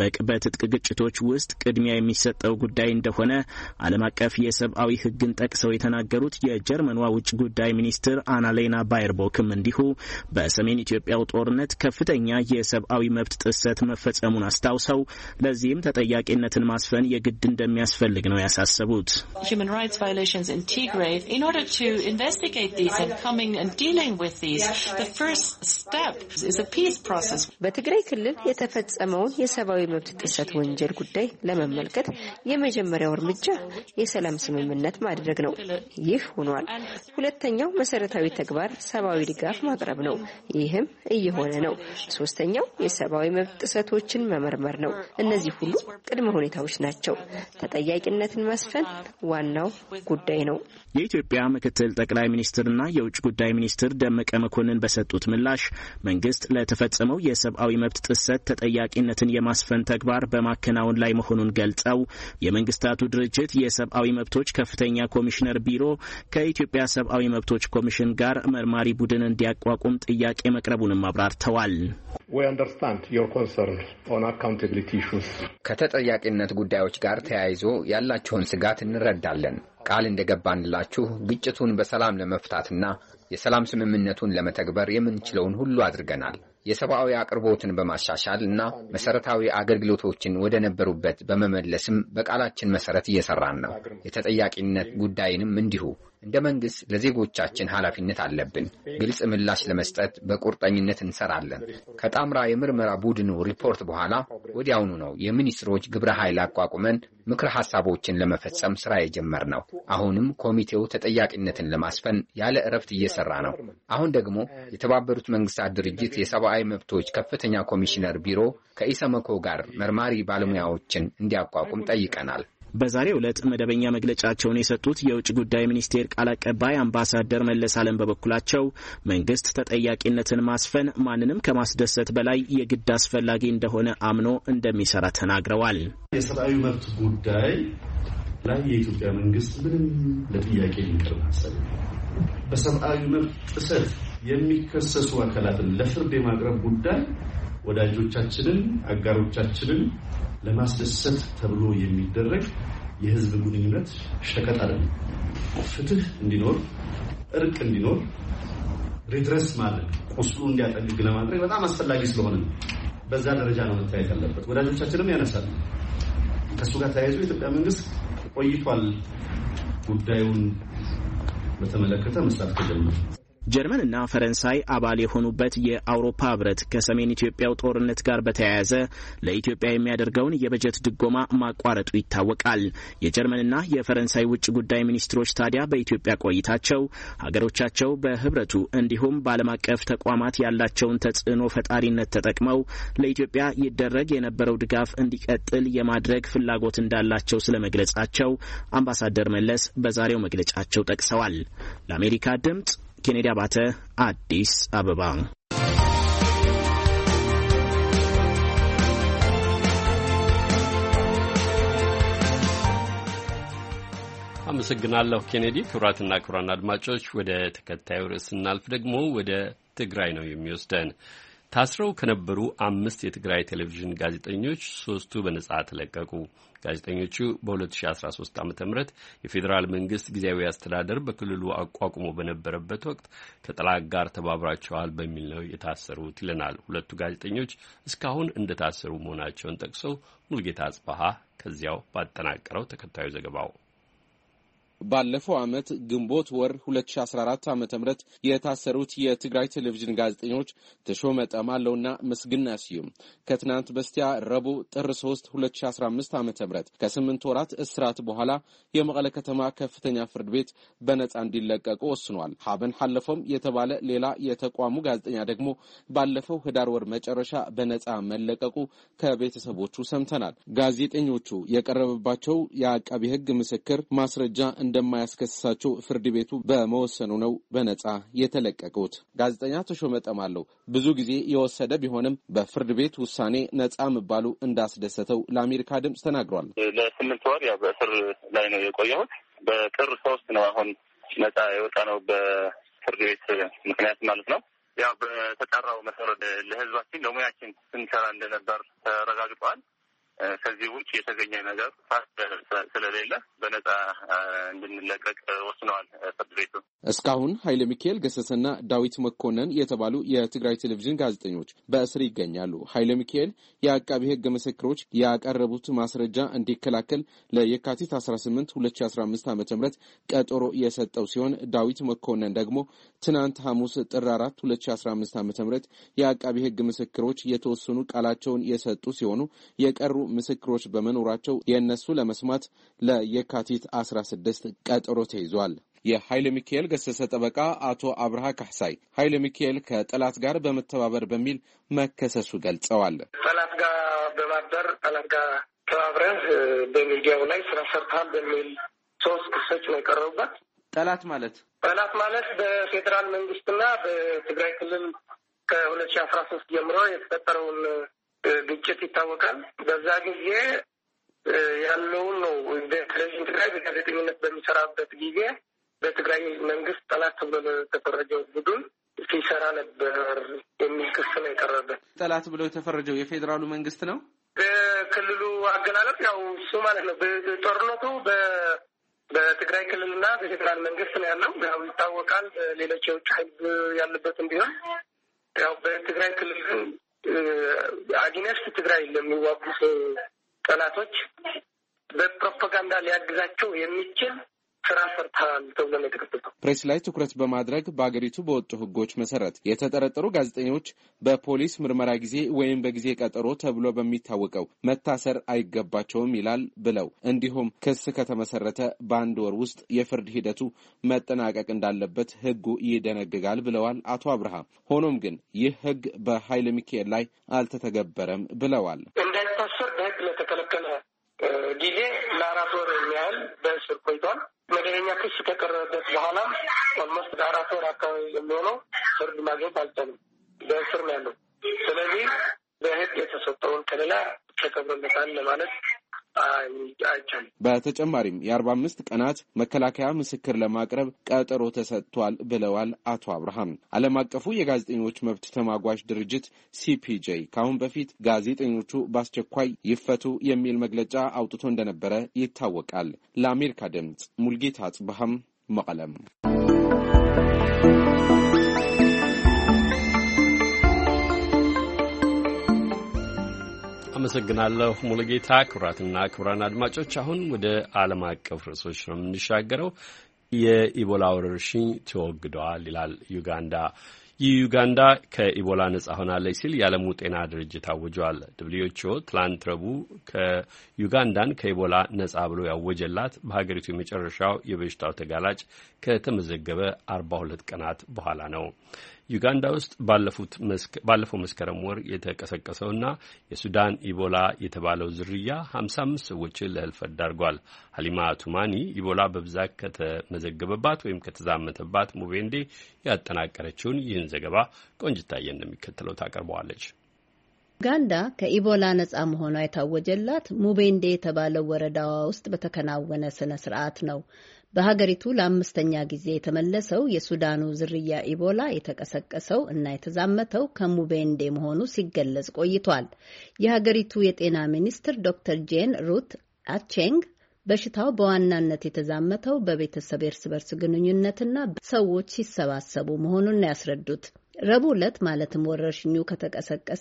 የትጥቅ ግጭቶች ውስጥ ቅድሚያ የሚሰጠው ጉዳይ እንደሆነ ዓለም አቀፍ የሰብአዊ ሕግን ጠቅሰው የተናገሩት የጀርመኗ ውጭ ጉዳይ ሚኒስትር አናሌና ባየርቦክም እንዲሁ በሰሜን ኢትዮጵያው ጦርነት ከፍተኛ የሰብአዊ መብት ጥሰት መፈጸሙን አስታውሰው ለዚህም ተጠያቂነትን ማስፈን የግድ እንደሚያስፈልግ ነው ያሳሰቡት። Human rights violations in Tigray, in order to investigate these and coming and dealing with these, the first step is a peace process. በትግራይ ክልል የተፈጸመውን የሰብአዊ መብት ጥሰት ወንጀል ጉዳይ ለመመልከት የመጀመሪያው እርምጃ የሰላም ስምምነት ማድረግ ነው። ይህ ሆኗል። ሁለተኛው መሰረታዊ ተግባር ሰብአዊ ድጋፍ ማቅረብ ነው። ይህም እየሆነ ነው። ሶስተኛው የሰብአዊ መብት ጥሰቶችን መመርመር ነው። እነዚህ ሁሉ ቅድመ ሁኔታዎች ናቸው። ተጠያቂነትን ማስፈን ዋናው ጉዳይ ነው። የኢትዮጵያ ምክትል ጠቅላይ ሚኒስትርና የውጭ ጉዳይ ሚኒስትር ደመቀ መኮንን በሰጡት ምላሽ መንግስት ለተፈጸመው የሰብአዊ መብት ጥሰት ተጠያቂነትን የማስፈን ተግባር በማከናወን ላይ መሆኑን ገልጸው የመንግስታቱ ድርጅት የሰብአዊ መብቶች ከፍተኛ ኮሚሽነር ቢሮ ከኢትዮጵያ ሰብአዊ መብቶች ኮሚሽን ጋር መርማሪ ቡድን እንዲያቋቁም ጥያቄ መቅረቡንም አብራርተዋል። We understand your concern on accountability issues. ከተጠያቂነት ጉዳዮች ጋር ተያይዞ ያላችሁን ስጋት እንረዳለን። ቃል እንደገባንላችሁ ግጭቱን በሰላም ለመፍታትና የሰላም ስምምነቱን ለመተግበር የምንችለውን ሁሉ አድርገናል። የሰብአዊ አቅርቦትን በማሻሻል እና መሰረታዊ አገልግሎቶችን ወደ ነበሩበት በመመለስም በቃላችን መሰረት እየሰራን ነው። የተጠያቂነት ጉዳይንም እንዲሁ እንደ መንግስት ለዜጎቻችን ኃላፊነት አለብን። ግልጽ ምላሽ ለመስጠት በቁርጠኝነት እንሰራለን። ከጣምራ የምርመራ ቡድኑ ሪፖርት በኋላ ወዲያውኑ ነው የሚኒስትሮች ግብረ ኃይል አቋቁመን ምክረ ሐሳቦችን ለመፈጸም ስራ የጀመርነው። አሁንም ኮሚቴው ተጠያቂነትን ለማስፈን ያለ እረፍት እየሰራ ነው። አሁን ደግሞ የተባበሩት መንግስታት ድርጅት የሰብአዊ መብቶች ከፍተኛ ኮሚሽነር ቢሮ ከኢሰመኮ ጋር መርማሪ ባለሙያዎችን እንዲያቋቁም ጠይቀናል። በዛሬው ዕለት መደበኛ መግለጫቸውን የሰጡት የውጭ ጉዳይ ሚኒስቴር ቃል አቀባይ አምባሳደር መለስ ዓለም በበኩላቸው መንግስት ተጠያቂነትን ማስፈን ማንንም ከማስደሰት በላይ የግድ አስፈላጊ እንደሆነ አምኖ እንደሚሰራ ተናግረዋል። የሰብአዊ መብት ጉዳይ ላይ የኢትዮጵያ መንግስት ምንም ለጥያቄ የሚቀርብ ሀሳብ በሰብአዊ መብት ጥሰት የሚከሰሱ አካላትን ለፍርድ የማቅረብ ጉዳይ ወዳጆቻችንን አጋሮቻችንን ለማስደሰት ተብሎ የሚደረግ የህዝብ ግንኙነት ሸቀጥ አይደለም። ፍትህ እንዲኖር፣ እርቅ እንዲኖር፣ ሪድረስ ማለት ቁስሉ እንዲያጠግግ ለማድረግ በጣም አስፈላጊ ስለሆነ በዛ ደረጃ ነው መታየት ያለበት። ወዳጆቻችንም ያነሳል። ከሱ ጋር ተያይዞ የኢትዮጵያ መንግስት ቆይቷል ጉዳዩን በተመለከተ መስራት ከጀመረ። ጀርመንና ፈረንሳይ አባል የሆኑበት የአውሮፓ ህብረት ከሰሜን ኢትዮጵያው ጦርነት ጋር በተያያዘ ለኢትዮጵያ የሚያደርገውን የበጀት ድጎማ ማቋረጡ ይታወቃል። የጀርመንና የፈረንሳይ ውጭ ጉዳይ ሚኒስትሮች ታዲያ በኢትዮጵያ ቆይታቸው ሀገሮቻቸው በህብረቱ እንዲሁም በዓለም አቀፍ ተቋማት ያላቸውን ተጽዕኖ ፈጣሪነት ተጠቅመው ለኢትዮጵያ ይደረግ የነበረው ድጋፍ እንዲቀጥል የማድረግ ፍላጎት እንዳላቸው ስለመግለጻቸው አምባሳደር መለስ በዛሬው መግለጫቸው ጠቅሰዋል። ለአሜሪካ ድምጽ ኬኔዲ አባተ አዲስ አበባ። አመሰግናለሁ ኬኔዲ። ክቡራትና ክቡራን አድማጮች ወደ ተከታዩ ርዕስ ስናልፍ ደግሞ ወደ ትግራይ ነው የሚወስደን። ታስረው ከነበሩ 5 የትግራይ ቴሌቪዥን ጋዜጠኞች 3ቱ በነጻ ተለቀቁ። ጋዜጠኞቹ በ2013 ዓ.ም የፌዴራል መንግስት ጊዜያዊ አስተዳደር በክልሉ አቋቁሞ በነበረበት ወቅት ከጠላት ጋር ተባብራቸዋል በሚል ነው የታሰሩት ይለናል። ሁለቱ ጋዜጠኞች እስካሁን እንደታሰሩ መሆናቸውን ጠቅሰው ሙልጌታ አጽባሃ ከዚያው ባጠናቀረው ተከታዩ ዘገባው ባለፈው ዓመት ግንቦት ወር 2014 ዓ.ም የታሰሩት የትግራይ ቴሌቪዥን ጋዜጠኞች ተሾመ ጠማለውና መስግና ስዩም ከትናንት በስቲያ ረቡዕ ጥር 3 2015 ዓ.ም ከ8 ወራት እስራት በኋላ የመቀለ ከተማ ከፍተኛ ፍርድ ቤት በነጻ እንዲለቀቁ ወስኗል። ሀበን ሐለፎም የተባለ ሌላ የተቋሙ ጋዜጠኛ ደግሞ ባለፈው ህዳር ወር መጨረሻ በነጻ መለቀቁ ከቤተሰቦቹ ሰምተናል። ጋዜጠኞቹ የቀረበባቸው የአቃቢ ህግ ምስክር ማስረጃ እንደማያስከስሳቸው ፍርድ ቤቱ በመወሰኑ ነው በነጻ የተለቀቁት። ጋዜጠኛ ተሾመ ጠማለው ብዙ ጊዜ የወሰደ ቢሆንም በፍርድ ቤት ውሳኔ ነጻ መባሉ እንዳስደሰተው ለአሜሪካ ድምጽ ተናግሯል። ለ8 ወር ያው በእስር ላይ ነው የቆየሁት። በጥር 3 ነው አሁን ነጻ የወጣ ነው በፍርድ ቤት ምክንያት ማለት ነው። ያው በተጣራው መሰረት ለህዝባችን ለሙያችን ስንሰራ እንደነበር ተረጋግጧል። ከዚህ ውጭ የተገኘ ነገር ስለሌለ በነጻ እንድንለቀቅ ወስነዋል ፍርድ ቤቱ። እስካሁን ኃይለ ሚካኤል ገሰሰና ዳዊት መኮንን የተባሉ የትግራይ ቴሌቪዥን ጋዜጠኞች በእስር ይገኛሉ። ኃይለ ሚካኤል የአቃቢ ሕግ ምስክሮች ያቀረቡት ማስረጃ እንዲከላከል ለየካቲት 18 2015 ዓ.ም ቀጠሮ የሰጠው ሲሆን ዳዊት መኮንን ደግሞ ትናንት ሐሙስ ጥር 4 2015 ዓ.ም የአቃቢ ሕግ ምስክሮች የተወሰኑ ቃላቸውን የሰጡ ሲሆኑ የቀሩ ምስክሮች በመኖራቸው የነሱ ለመስማት ለየካቲት 16 ቀጠሮ ተይዟል። የኃይለ ሚካኤል ገሰሰ ጠበቃ አቶ አብርሃ ካህሳይ ኃይለ ሚካኤል ከጠላት ጋር በመተባበር በሚል መከሰሱ ገልጸዋል። ጠላት ጋር በማበር ጠላት ጋር ተባብረህ በሚዲያው ላይ ስራ ሰርተሃል በሚል 3 ክሶች ነው የቀረቡበት። ጠላት ማለት በፌዴራል መንግስትና በትግራይ ክልል ከ2013 ጀምሮ የተፈጠረውን ግጭት ይታወቃል። በዛ ጊዜ ያለውን ነው በቴሌቪዥን ትግራይ በጋዜጠኝነት በሚሰራበት ጊዜ በትግራይ መንግስት ጠላት ተብሎ የተፈረጀው ቡድን ሲሰራ ነበር የሚል ክስ ነው የቀረበበት። ጠላት ብሎ የተፈረጀው የፌዴራሉ መንግስት ነው። በክልሉ አገላለጽ ያው እሱ ማለት ነው። በጦርነቱ በትግራይ ክልልና በፌዴራል መንግስት ነው ያለው። ያው ይታወቃል። ሌሎች የውጭ ኃይል ያለበትም ቢሆን ያው በትግራይ ክልል ግን አዲነስ ትግራይ ለሚዋጉት ጠላቶች በፕሮፓጋንዳ ሊያግዛቸው የሚችል ስራ ሰርተዋል ተብሎ ነው የተከሰተው። ፕሬስ ላይ ትኩረት በማድረግ በአገሪቱ በወጡ ህጎች መሰረት የተጠረጠሩ ጋዜጠኞች በፖሊስ ምርመራ ጊዜ ወይም በጊዜ ቀጠሮ ተብሎ በሚታወቀው መታሰር አይገባቸውም ይላል ብለው እንዲሁም ክስ ከተመሰረተ በ1 ወር ውስጥ የፍርድ ሂደቱ መጠናቀቅ እንዳለበት ህጉ ይደነግጋል ብለዋል አቶ አብርሃም። ሆኖም ግን ይህ ህግ በኃይለ ሚካኤል ላይ አልተተገበረም ብለዋል። እንዳይታሰር በህግ ለተከለከለ ጊዜ ለ4 ወር የሚያህል በእስር ቆይቷል። መደበኛ ክስ ከቀረበበት በኋላ ኦልሞስት 4 ወር አካባቢ የሚሆነው ፍርድ ማግኘት አልቻለም። በእስር ነው ያለው። ስለዚህ በህግ የተሰጠውን ከሌላ ተከብሮለታል ለማለት አይቻልም። በተጨማሪም የ45 ቀናት መከላከያ ምስክር ለማቅረብ ቀጠሮ ተሰጥቷል ብለዋል አቶ አብርሃም። ዓለም አቀፉ የጋዜጠኞች መብት ተሟጋች ድርጅት ሲፒጄ ከአሁን በፊት ጋዜጠኞቹ በአስቸኳይ ይፈቱ የሚል መግለጫ አውጥቶ እንደነበረ ይታወቃል። ለአሜሪካ ድምጽ ሙልጌታ አጽብሃም መቀለም። አመሰግናለሁ ሙሉጌታ። ክቡራትና ክቡራን አድማጮች አሁን ወደ ዓለም አቀፍ ርዕሶች ነው የምንሻገረው። የኢቦላ ወረርሽኝ ተወግዷል ይላል ዩጋንዳ። ዩጋንዳ ከኢቦላ ነጻ ሆናለች ሲል የዓለሙ ጤና ድርጅት አውጇል። WHO ትላንት ረቡዕ ከዩጋንዳን ከኢቦላ ነጻ ብሎ ያወጀላት በሀገሪቱ የመጨረሻው የበሽታው ተጋላጭ ከተመዘገበ 42 ቀናት በኋላ ነው። ዩጋንዳ ውስጥ ባለፈው መስከረም ወር የተቀሰቀሰውና የሱዳን ኢቦላ የተባለው ዝርያ 55 ሰዎችን ለህልፈት ዳርጓል። ሀሊማ ቱማኒ ኢቦላ በብዛት ከተመዘገበባት ወይም ከተዛመተባት ሙቤንዴ ያጠናቀረችውን ይህን ዘገባ ቆንጅታዬ እንደሚከተለው ታቀርበዋለች። ዩጋንዳ ከኢቦላ ነጻ መሆኗ የታወጀላት ሙቤንዴ የተባለው ወረዳዋ ውስጥ በተከናወነ ስነ ስርዓት ነው። በሀገሪቱ ለ5ኛ ጊዜ የተመለሰው የሱዳኑ ዝርያ ኢቦላ የተቀሰቀሰው እና የተዛመተው ከሙቤንዴ መሆኑ ሲገለጽ ቆይቷል። የሀገሪቱ የጤና ሚኒስትር ዶክተር ጄን ሩት አቼንግ በሽታው በዋናነት የተዛመተው በቤተሰብ እርስ በርስ ግንኙነትና ሰዎች ሲሰባሰቡ መሆኑን ያስረዱት። ረቡዕ ዕለት ማለትም ወረርሽኙ ከተቀሰቀሰ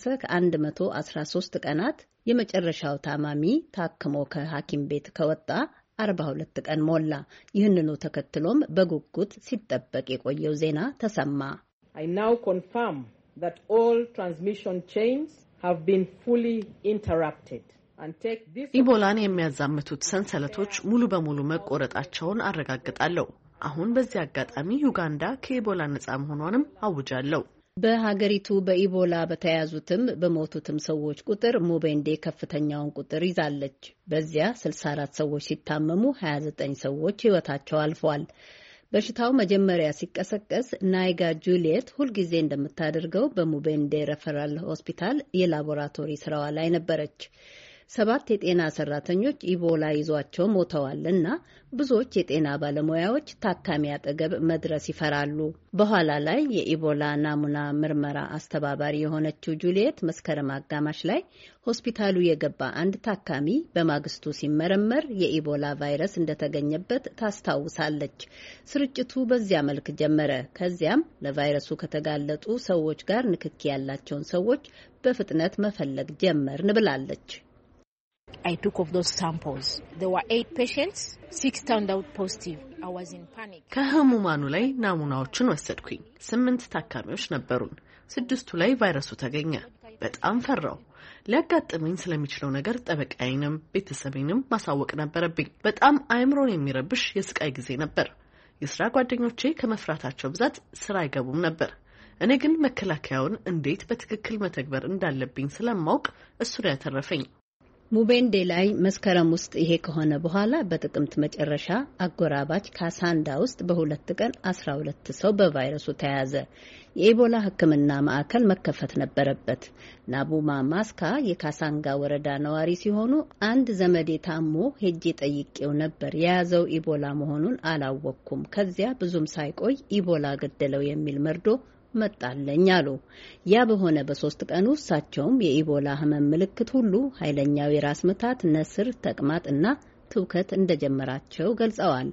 ከ113 ቀናት የመጨረሻው ታማሚ ታክሞ ከሐኪም ቤት ከወጣ 42 ቀን ሞላ። ይህንኑ ተከትሎም በጉጉት ሲጠበቅ የቆየው ዜና ተሰማ። I now confirm that all transmission chains have been fully interrupted. ኢቦላን የሚያዛምቱት ሰንሰለቶች ሙሉ በሙሉ መቆረጣቸውን አረጋግጣለሁ። አሁን በዚህ አጋጣሚ ዩጋንዳ ከኢቦላ ነጻ መሆኗንም አውጃለሁ። በሀገሪቱ በኢቦላ በተያዙትም በሞቱትም ሰዎች ቁጥር ሙቤንዴ ከፍተኛውን ቁጥር ይዛለች። በዚያ 64 ሰዎች ሲታመሙ 29 ሰዎች ሕይወታቸው አልፏል። በሽታው መጀመሪያ ሲቀሰቀስ ናይጋ ጁሊየት ሁልጊዜ እንደምታደርገው በሙቤንዴ ሬፈራል ሆስፒታል የላቦራቶሪ ስራዋ ላይ ነበረች። 7 የጤና ሰራተኞች ኢቦላ ይዟቸው ሞተዋልና ብዙዎች የጤና ባለሙያዎች ታካሚ አጠገብ መድረስ ይፈራሉ። በኋላ ላይ የኢቦላ ናሙና ምርመራ አስተባባሪ የሆነችው ጁሊየት መስከረም አጋማሽ ላይ ሆስፒታሉ የገባ አንድ ታካሚ በማግስቱ ሲመረመር የኢቦላ ቫይረስ እንደተገኘበት ታስታውሳለች። ስርጭቱ በዚያ መልክ ጀመረ። ከዚያም ለቫይረሱ ከተጋለጡ ሰዎች ጋር ንክኪ ያላቸውን ሰዎች በፍጥነት መፈለግ ጀመርን ብላለች። I took of those samples. There were 8 patients, 6 turned out positive. I was in panic. ከህሙማኑ ላይ ናሙናዎችን ወሰድኩኝ። 8 ታካሚዎች ነበሩን። 6ቱ ላይ ቫይረሱ ተገኘ። በጣም ፈራው። ሊያጋጥመኝ ስለሚችለው ነገር ጠበቃዬንም ቤተሰቤንም ማሳወቅ ነበረብኝ። በጣም አእምሮን የሚረብሽ የስቃይ ጊዜ ነበር። የስራ ጓደኞቼ ከመፍራታቸው ብዛት ስራ አይገቡም ነበር። እኔ ግን መከላከያውን እንዴት በትክክል መተግበር እንዳለብኝ ስለማውቅ እሱ ላይ ያተረፈኝ። ሙቤንዴ ላይ መስከረም ውስጥ ይሄ ከሆነ በኋላ በጥቅምት መጨረሻ አጎራባች ካሳንዳ ውስጥ በ2 ቀን 12 ሰው በቫይረሱ ተያዘ። የኢቦላ ሕክምና ማዕከል መከፈት ነበረበት። ናቡማ ማስካ የካሳንጋ ወረዳ ነዋሪ ሲሆኑ አንድ ዘመዴ ታሞ ሄጄ ጠይቄው ነበር። የያዘው ኢቦላ መሆኑን አላወቅኩም። ከዚያ ብዙም ሳይቆይ ኢቦላ ገደለው የሚል መርዶ መጣለኝ አሉ። ያ በሆነ በ3 ቀን እሳቸውም የኢቦላ ህመም ምልክት ሁሉ ኃይለኛው የራስ ምታት፣ ነስር፣ ተቅማጥና ትውከት እንደጀመራቸው ገልጸዋል።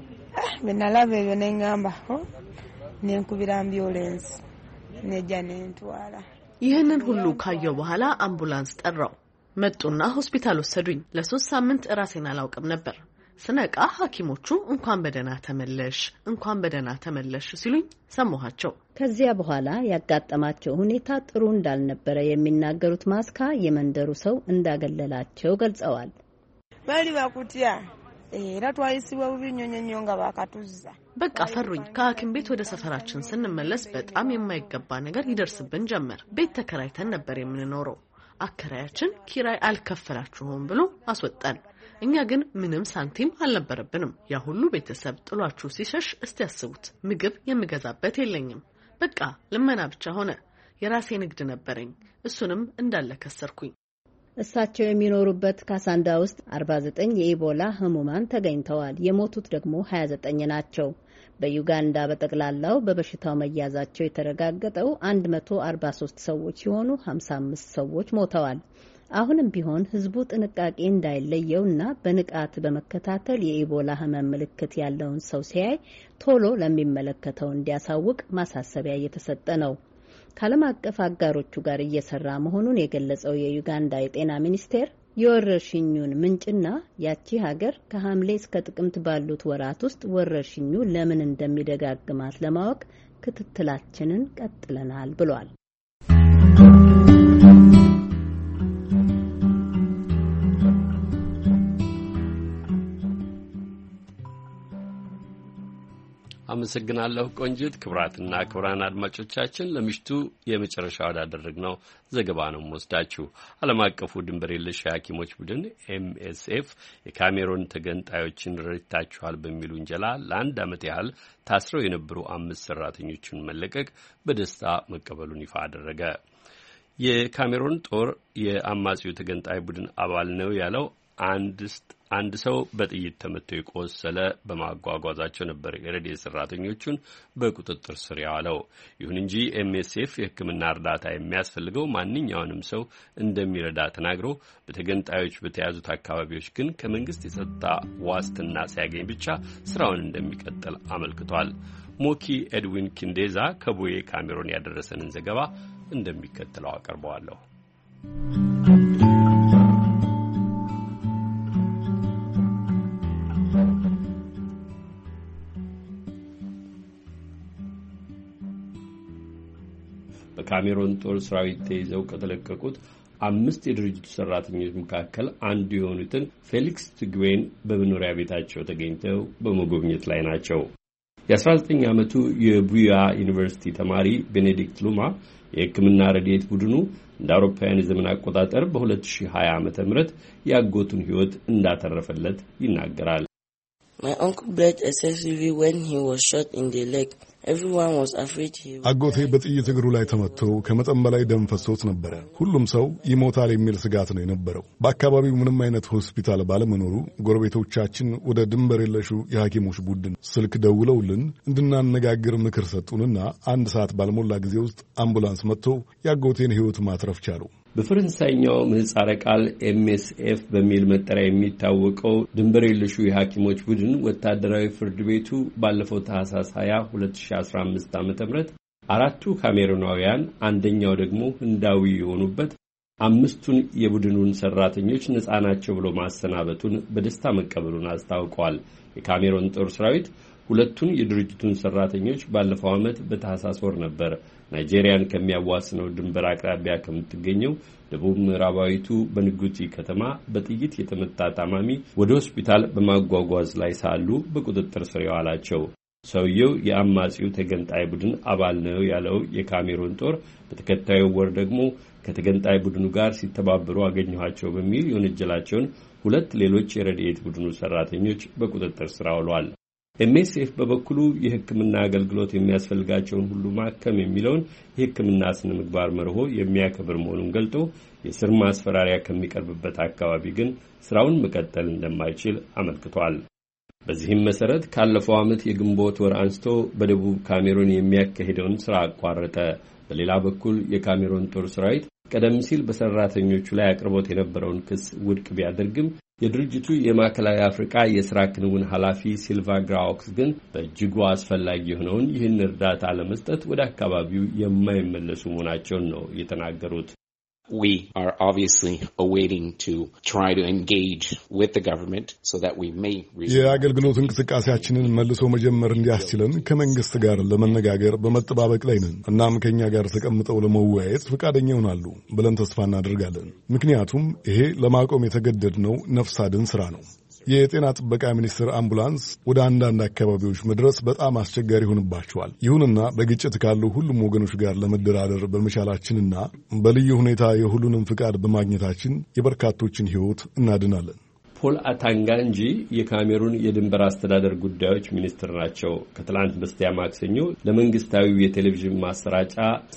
ይህንን ሁሉ ካየው በኋላ አምቡላንስ ጠራው። መጡና ሆስፒታል ወሰዱኝ። ለ3 ሳምንት ራሴን አላውቅም ነበር። ስነቃ ሐኪሞቹ እንኳን በደህና ተመለሽ ሲሉኝ ሰማኋቸው። ከዚያ በኋላ ያጋጠማቸው ሁኔታ ጥሩ እንዳልነበረ የሚናገሩት ማስካ የመንደሩ ሰው እንዳገለላቸው ገልጸዋል። በቃ ፈሩኝ። ከሐኪም ቤት ወደ ሰፈራችን ስንመለስ በጣም የማይገባ ነገር ይደርስብን ጀመር። ቤት ተከራይተን ነበር የምንኖረው። አከራያችን ኪራይ አልከፈላችሁም ብሎ አስወጣን። እኛ ግን ምንም ሳንቲም አልነበረብንም። ያ ሁሉ ቤተሰብ ጥሏችሁ ሲሸሽ እስቲ ያስቡት። ምግብ የምገዛበት የለኝም። በቃ ልመና ብቻ ሆነ። የራሴ ንግድ ነበረኝ፣ እሱንም እንዳለ ከሰርኩኝ። እሳቸው የሚኖሩበት ካሳንዳ ውስጥ 49 የኢቦላ ህሙማን ተገኝተዋል። የሞቱት ደግሞ 29 ናቸው። በዩጋንዳ በጠቅላላው በበሽታው መያዛቸው የተረጋገጠው 143 ሰዎች ሲሆኑ 55 ሰዎች ሞተዋል። አሁንም ቢሆን ህዝቡ ጥንቃቄ እንዳይለየውና በንቃት በመከታተል የኢቦላ ህመም ምልክት ያለውን ሰው ሲያይ ቶሎ ለሚመለከተው እንዲያሳውቅ ማሳሰቢያ እየተሰጠ ነው። ከዓለም አቀፍ አጋሮቹ ጋር እየሰራ መሆኑን የገለጸው የዩጋንዳ የጤና ሚኒስቴር የወረርሽኙን ምንጭና ያቺ ሀገር ከሐምሌ እስከ ጥቅምት ባሉት ወራት ውስጥ ወረርሽኙ ለምን እንደሚደጋግማት ለማወቅ ክትትላችንን ቀጥለናል ብሏል። አመሰግናለሁ ቆንጂት። ክቡራትና ክቡራን አድማጮቻችን ለምሽቱ የመጨረሻ ወዳደረግነው ዘገባ ነው ወስዳችሁ። ዓለም አቀፉ ድንበር የለሽ ሐኪሞች ቡድን MSF የካሜሮን ተገንጣዮችን ረድታችኋል በሚል ውንጀላ ለ1 ዓመት ያህል ታስረው የነበሩ 5 ሰራተኞችን መለቀቅ በደስታ መቀበሉን ይፋ አደረገ። የካሜሮን ጦር የአማጺው ተገንጣይ ቡድን አባል ነው ያለው አንድ ሰው በጥይት ተመቶ የቆሰለ በማጓጓዛቸው ነበር የረድኤት ሰራተኞቹን በቁጥጥር ስር ያዋለው። ይሁን እንጂ MSF የሕክምና እርዳታ የሚያስፈልገው ማንኛውንም ሰው እንደሚረዳ ተናግሮ በተገንጣዮች በተያዙት አካባቢዎች ግን ከመንግስት የጸጥታ ዋስትና ሲያገኝ ብቻ ስራውን እንደሚቀጥል አመልክቷል። ሞኪ ኤድዊን ኪንዴዛ ከቡዬ ካሜሮን ያደረሰንን ዘገባ እንደሚከተለው አቀርበዋለሁ። በካሜሮን ጦር ሰራዊት ተይዘው ከተለቀቁት 5 የድርጅቱ ሰራተኞች መካከል አንዱ የሆኑትን ፌሊክስ ትግዌን በመኖሪያ ቤታቸው ተገኝተው በመጎብኘት ላይ ናቸው። የ19 ዓመቱ የቡያ ዩኒቨርሲቲ ተማሪ ቤኔዲክት ሉማ የሕክምና ረድኤት ቡድኑ እንደ አውሮፓውያን የዘመን አቆጣጠር በ2020 ዓ.ም ያጎቱን ሕይወት እንዳተረፈለት ይናገራል። My uncle bled excessively when he was shot in the leg አጎቴ በጥይት እግሩ ላይ ተመትቶ ከመጠን በላይ ደም ፈሶት ነበረ። ሁሉም ሰው ይሞታል የሚል ስጋት ነው የነበረው። በአካባቢው ምንም አይነት ሆስፒታል ባለመኖሩ ጎረቤቶቻችን ወደ ድንበር የለሹ የሐኪሞች ቡድን ስልክ ደውለውልን እንድናነጋግር ምክር ሰጡንና 1 ሰዓት ባልሞላ ጊዜ ውስጥ አምቡላንስ መጥቶ የአጎቴን ሕይወት ማትረፍ ቻሉ። በፈረንሳይኛው ምህጻረ ቃል MSF በሚል መጠሪያ የሚታወቀው ድንበር የለሹ የሐኪሞች ቡድን ወታደራዊ ፍርድ ቤቱ ባለፈው ታህሳስ 20 2015 ዓ.ም 4 ካሜሩናውያን አንደኛው ደግሞ ህንዳዊ የሆኑበት 5ቱን የቡድኑን ሰራተኞች ነፃ ናቸው ብሎ ማሰናበቱን በደስታ መቀበሉን አስታውቋል። የካሜሩን ጦር ሰራዊት 2ቱን የድርጅቱን ሰራተኞች ባለፈው ዓመት በታህሳስ ወር ነበር ናይጄሪያን ከሚያዋስነው ድንበር አቅራቢያ ከምትገኘው ደቡብ ምዕራባዊቱ በንጉቲ ከተማ በጥይት የተመታ ታማሚ ወደ ሆስፒታል በማጓጓዝ ላይ ሳሉ በቁጥጥር ስር ያዋላቸው። ሰውየው የአማጺው ተገንጣይ ቡድን አባል ነው ያለው የካሜሩን ጦር በተከታዩ ወር ደግሞ ከተገንጣይ ቡድኑ ጋር ሲተባበሩ አገኘኋቸው በሚል የወነጀላቸውን 2 ሌሎች የረድኤት ቡድኑ ሰራተኞች በቁጥጥር ስር አውሏል። MSF በበኩሉ የሕክምና አገልግሎት የሚያስፈልጋቸውን ሁሉ ማከም የሚለውን የሕክምና ስነ ምግባር መርሆ የሚያከብር መሆኑን ገልጦ የስር ማስፈራሪያ ከሚቀርብበት አካባቢ ግን ስራውን መቀጠል እንደማይችል አመልክቷል። በዚህም መሰረት ካለፈው ዓመት የግንቦት ወር አንስቶ በደቡብ ካሜሩን የሚያካሂደውን ስራ አቋረጠ። በሌላ በኩል የካሜሩን ጦር ሰራዊት ቀደም ሲል በሰራተኞቹ ላይ አቅርቦት የነበረውን ክስ ውድቅ ቢያደርግም የድርጅቱ የማዕከላዊ አፍሪካ የሥራ ክንውን ኃላፊ ሲልቫ ግራውክስ ግን በእጅጉ አስፈላጊ የሆነውን ይህን እርዳታ ለመስጠት ወደ አካባቢው የማይመለሱ መሆናቸውን ነው የተናገሩት። We are obviously awaiting to try to engage with the government so that we may የአገልግሎት እንቅስቃሴያችንን መልሶ መጀመር እንዲያስችለን ከመንግስት ጋር ለመነጋገር በመጠባበቅ ላይ ነን። እናም ከኛ ጋር ተቀምጠው ለመወያየት ፈቃደኛ ይሆናሉ ብለን ተስፋ እናደርጋለን። ምክንያቱም ይሄ ለማቆም የተገደድነው ነፍስ አድን ስራ ነው። የጤና ጥበቃ ሚኒስቴር አምቡላንስ ወደ አንዳንድ አካባቢዎች መድረስ በጣም አስቸጋሪ ሆንባቸዋል። ይሁንና በግጭት ካሉ ሁሉም ወገኖች ጋር ለመደራደር በመቻላችንና በልዩ ሁኔታ የሁሉንም ፍቃድ በማግኘታችን የበርካቶችን ሕይወት እናድናለን። ፖል አታንጋንጂ የካሜሩን የድንበር አስተዳደር ጉዳዮች ሚኒስትር ናቸው። ከትላንት በስቲያ ማክሰኞ ለመንግስታዊው የቴሌቪዥን ማሰራጫ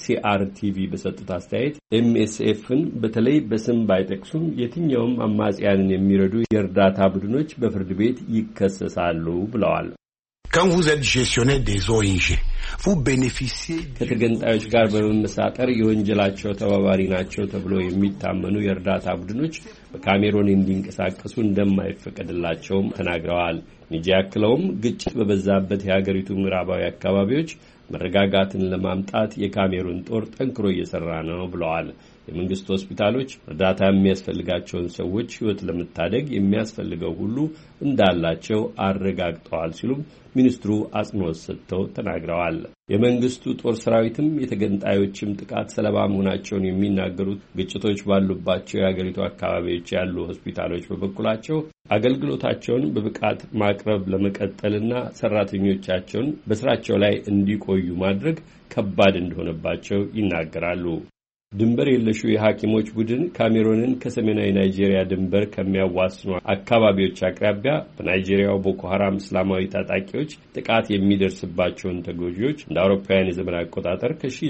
CRTV በሰጡት አስተያየት MSFን በተለይ በስም ባይጠቅሱም የትኛውም አማጽያንን የሚረዱ የእርዳታ ቡድኖች በፍርድ ቤት ይከሰሳሉ ብለዋል። Quand vous êtes gestionnaire des ONG, vous bénéficiez ከተገንጣዮች ጋር በመመሳጠር የወንጀላቸው ተባባሪ ናቸው ተብሎ የሚታመኑ የእርዳታ ቡድኖች በካሜሩን እንዲንቀሳቀሱ እንደማይፈቀድላቸውም ተናግረዋል። ኒጂ ያክለውም ግጭት በበዛበት የሀገሪቱ ምዕራባዊ አካባቢዎች መረጋጋትን ለማምጣት የካሜሩን ጦር ጠንክሮ እየሰራ ነው ብለዋል። የመንግስት ሆስፒታሎች እርዳታ የሚያስፈልጋቸውን ሰዎች ሕይወት ለመታደግ የሚያስፈልገው ሁሉ እንዳላቸው አረጋግጠዋል ሲሉም ሚኒስትሩ አጽንኦት ሰጥተው ተናግረዋል። የመንግስቱ ጦር ሰራዊትም የተገንጣዮችም ጥቃት ሰለባ መሆናቸውን የሚናገሩት ግጭቶች ባሉባቸው የሀገሪቱ አካባቢዎች ያሉ ሆስፒታሎች በበኩላቸው አገልግሎታቸውን በብቃት ማቅረብ ለመቀጠልና ሰራተኞቻቸውን በስራቸው ላይ እንዲቆዩ ማድረግ ከባድ እንደሆነባቸው ይናገራሉ። ድንበር የለሹ የሐኪሞች ቡድን ካሜሩንን ከሰሜናዊ ናይጄሪያ ድንበር ከሚያዋስኑ አካባቢዎች አቅራቢያ በናይጄሪያው ቦኮ ሐራም እስላማዊ ታጣቂዎች ጥቃት የሚደርስባቸውን ተጎጂዎች እንደ አውሮፓውያን የዘመን አቆጣጠር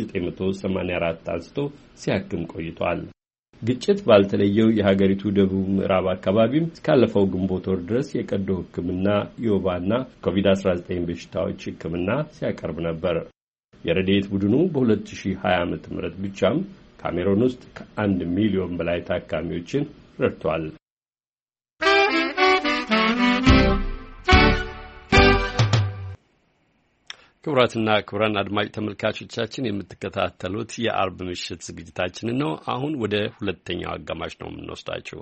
ከ1984 አንስቶ ሲያክም ቆይቷል። ግጭት ባልተለየው የሀገሪቱ ደቡብ ምዕራብ አካባቢም እስካለፈው ግንቦት ወር ድረስ የቀዶ ሕክምና የወባና ኮቪድ-19 በሽታዎች ሕክምና ሲያቀርብ ነበር። የረድኤት ቡድኑ በ2020 ዓ.ም ብቻም ካሜሩን ውስጥ ከ1 ሚሊዮን በላይ ታካሚዎችን ረድቷል። ክቡራትና ክቡራን አድማጭ ተመልካቾቻችን የምትከታተሉት የአርብ ምሽት ዝግጅታችንን ነው። አሁን ወደ ሁለተኛው አጋማሽ ነው የምንወስዳችሁ።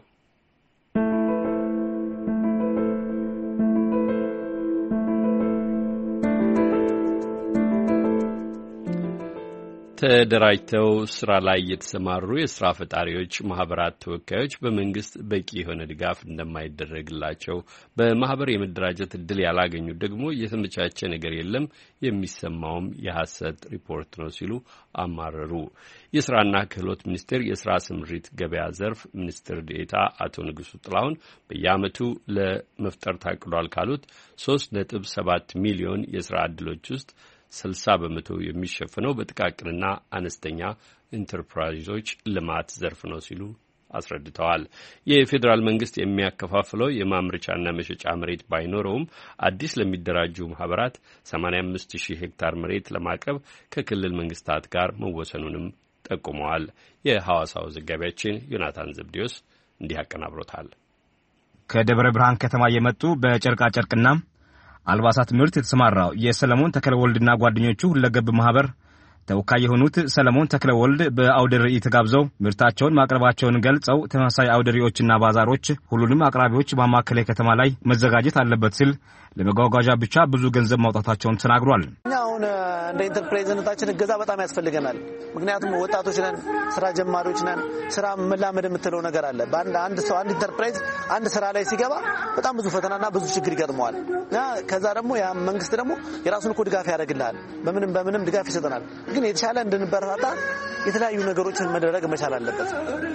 ተደራጅተው ስራ ላይ የተሰማሩ የስራ ፈጣሪዎች ማህበራት ተወካዮች በመንግስት በቂ የሆነ ድጋፍ እንደማይደረግላቸው፣ በማህበር የመደራጀት እድል ያላገኙት ደግሞ የተመቻቸ ነገር የለም፣ የሚሰማውም የሐሰት ሪፖርት ነው ሲሉ አማረሩ። የስራና ክህሎት ሚኒስቴር የስራ ስምሪት ገበያ ዘርፍ ሚኒስትር ዴኤታ አቶ ንጉሱ ጥላሁን በየዓመቱ ለመፍጠር ታቅዷል ካሉት 3.7 ሚሊዮን የስራ ዕድሎች ውስጥ 60% የሚሸፍነው በጥቃቅንና አነስተኛ ኢንተርፕራይዞች ልማት ዘርፍ ነው ሲሉ አስረድተዋል። የፌዴራል መንግስት የሚያከፋፍለው የማምረቻና መሸጫ መሬት ባይኖረውም አዲስ ለሚደራጁ ማህበራት 85,000 ሄክታር መሬት ለማቅረብ ከክልል መንግስታት ጋር መወሰኑንም ጠቁመዋል። የሐዋሳው ዘጋቢያችን ዮናታን ዘብዲዮስ እንዲህ አቀናብሮታል። ከደብረ ብርሃን ከተማ የመጡ በጨርቃ ጨርቅና አልባሳት ምርት የተሰማራው የሰለሞን ተክለወልድና ጓደኞቹ ሁለገብ ማህበር ተወካይ የሆኑት ሰለሞን ተክለወልድ በአውደ ርዕይ ተጋብዘው ምርታቸውን ማቅረባቸውን ገልጸው ተመሳሳይ አውደ ርዕዮችና ባዛሮች ሁሉንም አቅራቢዎች በማዕከላዊ ከተማ ላይ መዘጋጀት አለበት ሲል ለመጓጓዣ ብቻ ብዙ ገንዘብ ማውጣታቸውን ተናግሯል። እኛ አሁን እንደ ኢንተርፕራይዝነታችን እገዛ በጣም ያስፈልገናል። ምክንያቱም ወጣቶች ነን፣ ስራ ጀማሪዎች ነን። ስራ መላመድ የምትለው ነገር አለ። አንድ ሰው አንድ ኢንተርፕራይዝ አንድ ስራ ላይ ሲገባ በጣም ብዙ ፈተናና ብዙ ችግር ይገጥመዋል። ከዛ ደግሞ ያ መንግስት ደግሞ የራሱን እኮ ድጋፍ ያደርግልሃል። በምንም ድጋፍ ይሰጠናል። ግን የተሻለ እንድንበረታታ የተለያዩ ነገሮችን መደረግ መቻል አለበት።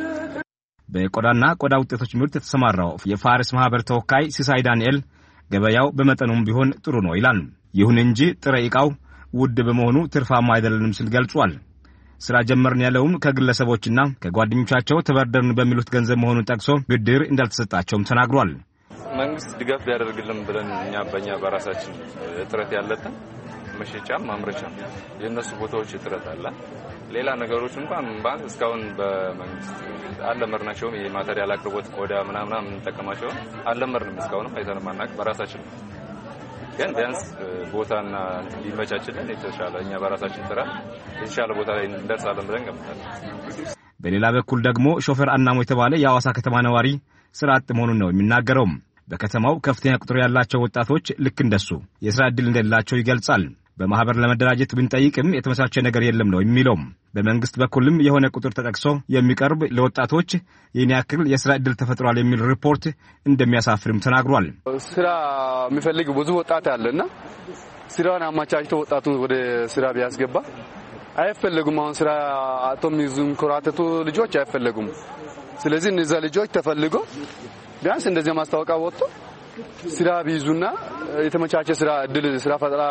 በቆዳና ቆዳ ውጤቶች ምርት የተሰማራው የፋርስ ማህበር ተወካይ ሲሳይ ዳንኤል ገበያው በመጠኑም ቢሆን ጥሩ ነው ይላል። ይሁን እንጂ ጥሬ ዕቃው ውድ በመሆኑ ትርፋማ አይደለም ሲል ገልጿል። ስራ ጀመርን ያለውም ከግለሰቦችና ከጓደኞቻቸው ተበደርን በሚሉት ገንዘብ መሆኑን ጠቅሶ ብድር እንዳልተሰጣቸውም ተናግሯል። መንግስት ድጋፍ ቢያደርግልን ብለን በእኛ በራሳችን ጥረት ያለብን መሸጫም ማምረቻም የነሱ ቦታዎች እጥረት አለ። ሌላ ነገሮች እንኳን ባንክ እስካሁን በመንግስት አለመርናቸው የማቴሪያል አቅርቦት ቆዳ ምናምን እንጠቀማቸው አለመርንም እስካሁንም አይተንም ማናቅ በራሳችን ግን ቢያንስ ቦታና ሊመቻችልን የተሻለ እኛ በራሳችን ስራ የተሻለ ቦታ ላይ እንደርሳለን ብለን ገምታለን። በሌላ በኩል ደግሞ ሾፌር አናሞ የተባለ የሐዋሳ ከተማ ነዋሪ ስራ አጥ መሆኑን ነው የሚናገረው። በከተማው ከፍተኛ ቁጥር ያላቸው ወጣቶች ልክ እንደሱ የስራ ዕድል እንደሌላቸው ይገልጻል። በማህበር ለመደራጀት ብንጠይቅም የተመቻቸ ነገር የለም ነው የሚለው። በመንግስት በኩልም የሆነ ቁጥር ተጠቅሶ የሚቀርብ ለወጣቶች ይህን ያክል የስራ ዕድል ተፈጥሯል የሚል ሪፖርት እንደሚያሳፍርም ተናግሯል። ስራ የሚፈልግ ብዙ ወጣት አለና ስራውን አማቻችቶ ወጣቱ ወደ ስራ ቢያስገባ አይፈልጉም። አሁን ስራ አቶም ይዙን ኮራተቱ ልጆች አይፈልጉም። ስለዚህ እነዛ ልጆች ተፈልጎ ቢያንስ እንደዚህ ማስታወቂያ ወጥቶ ስራ ቢይዙና የተመቻቸ ስራ እድል ስራ ፈጠራ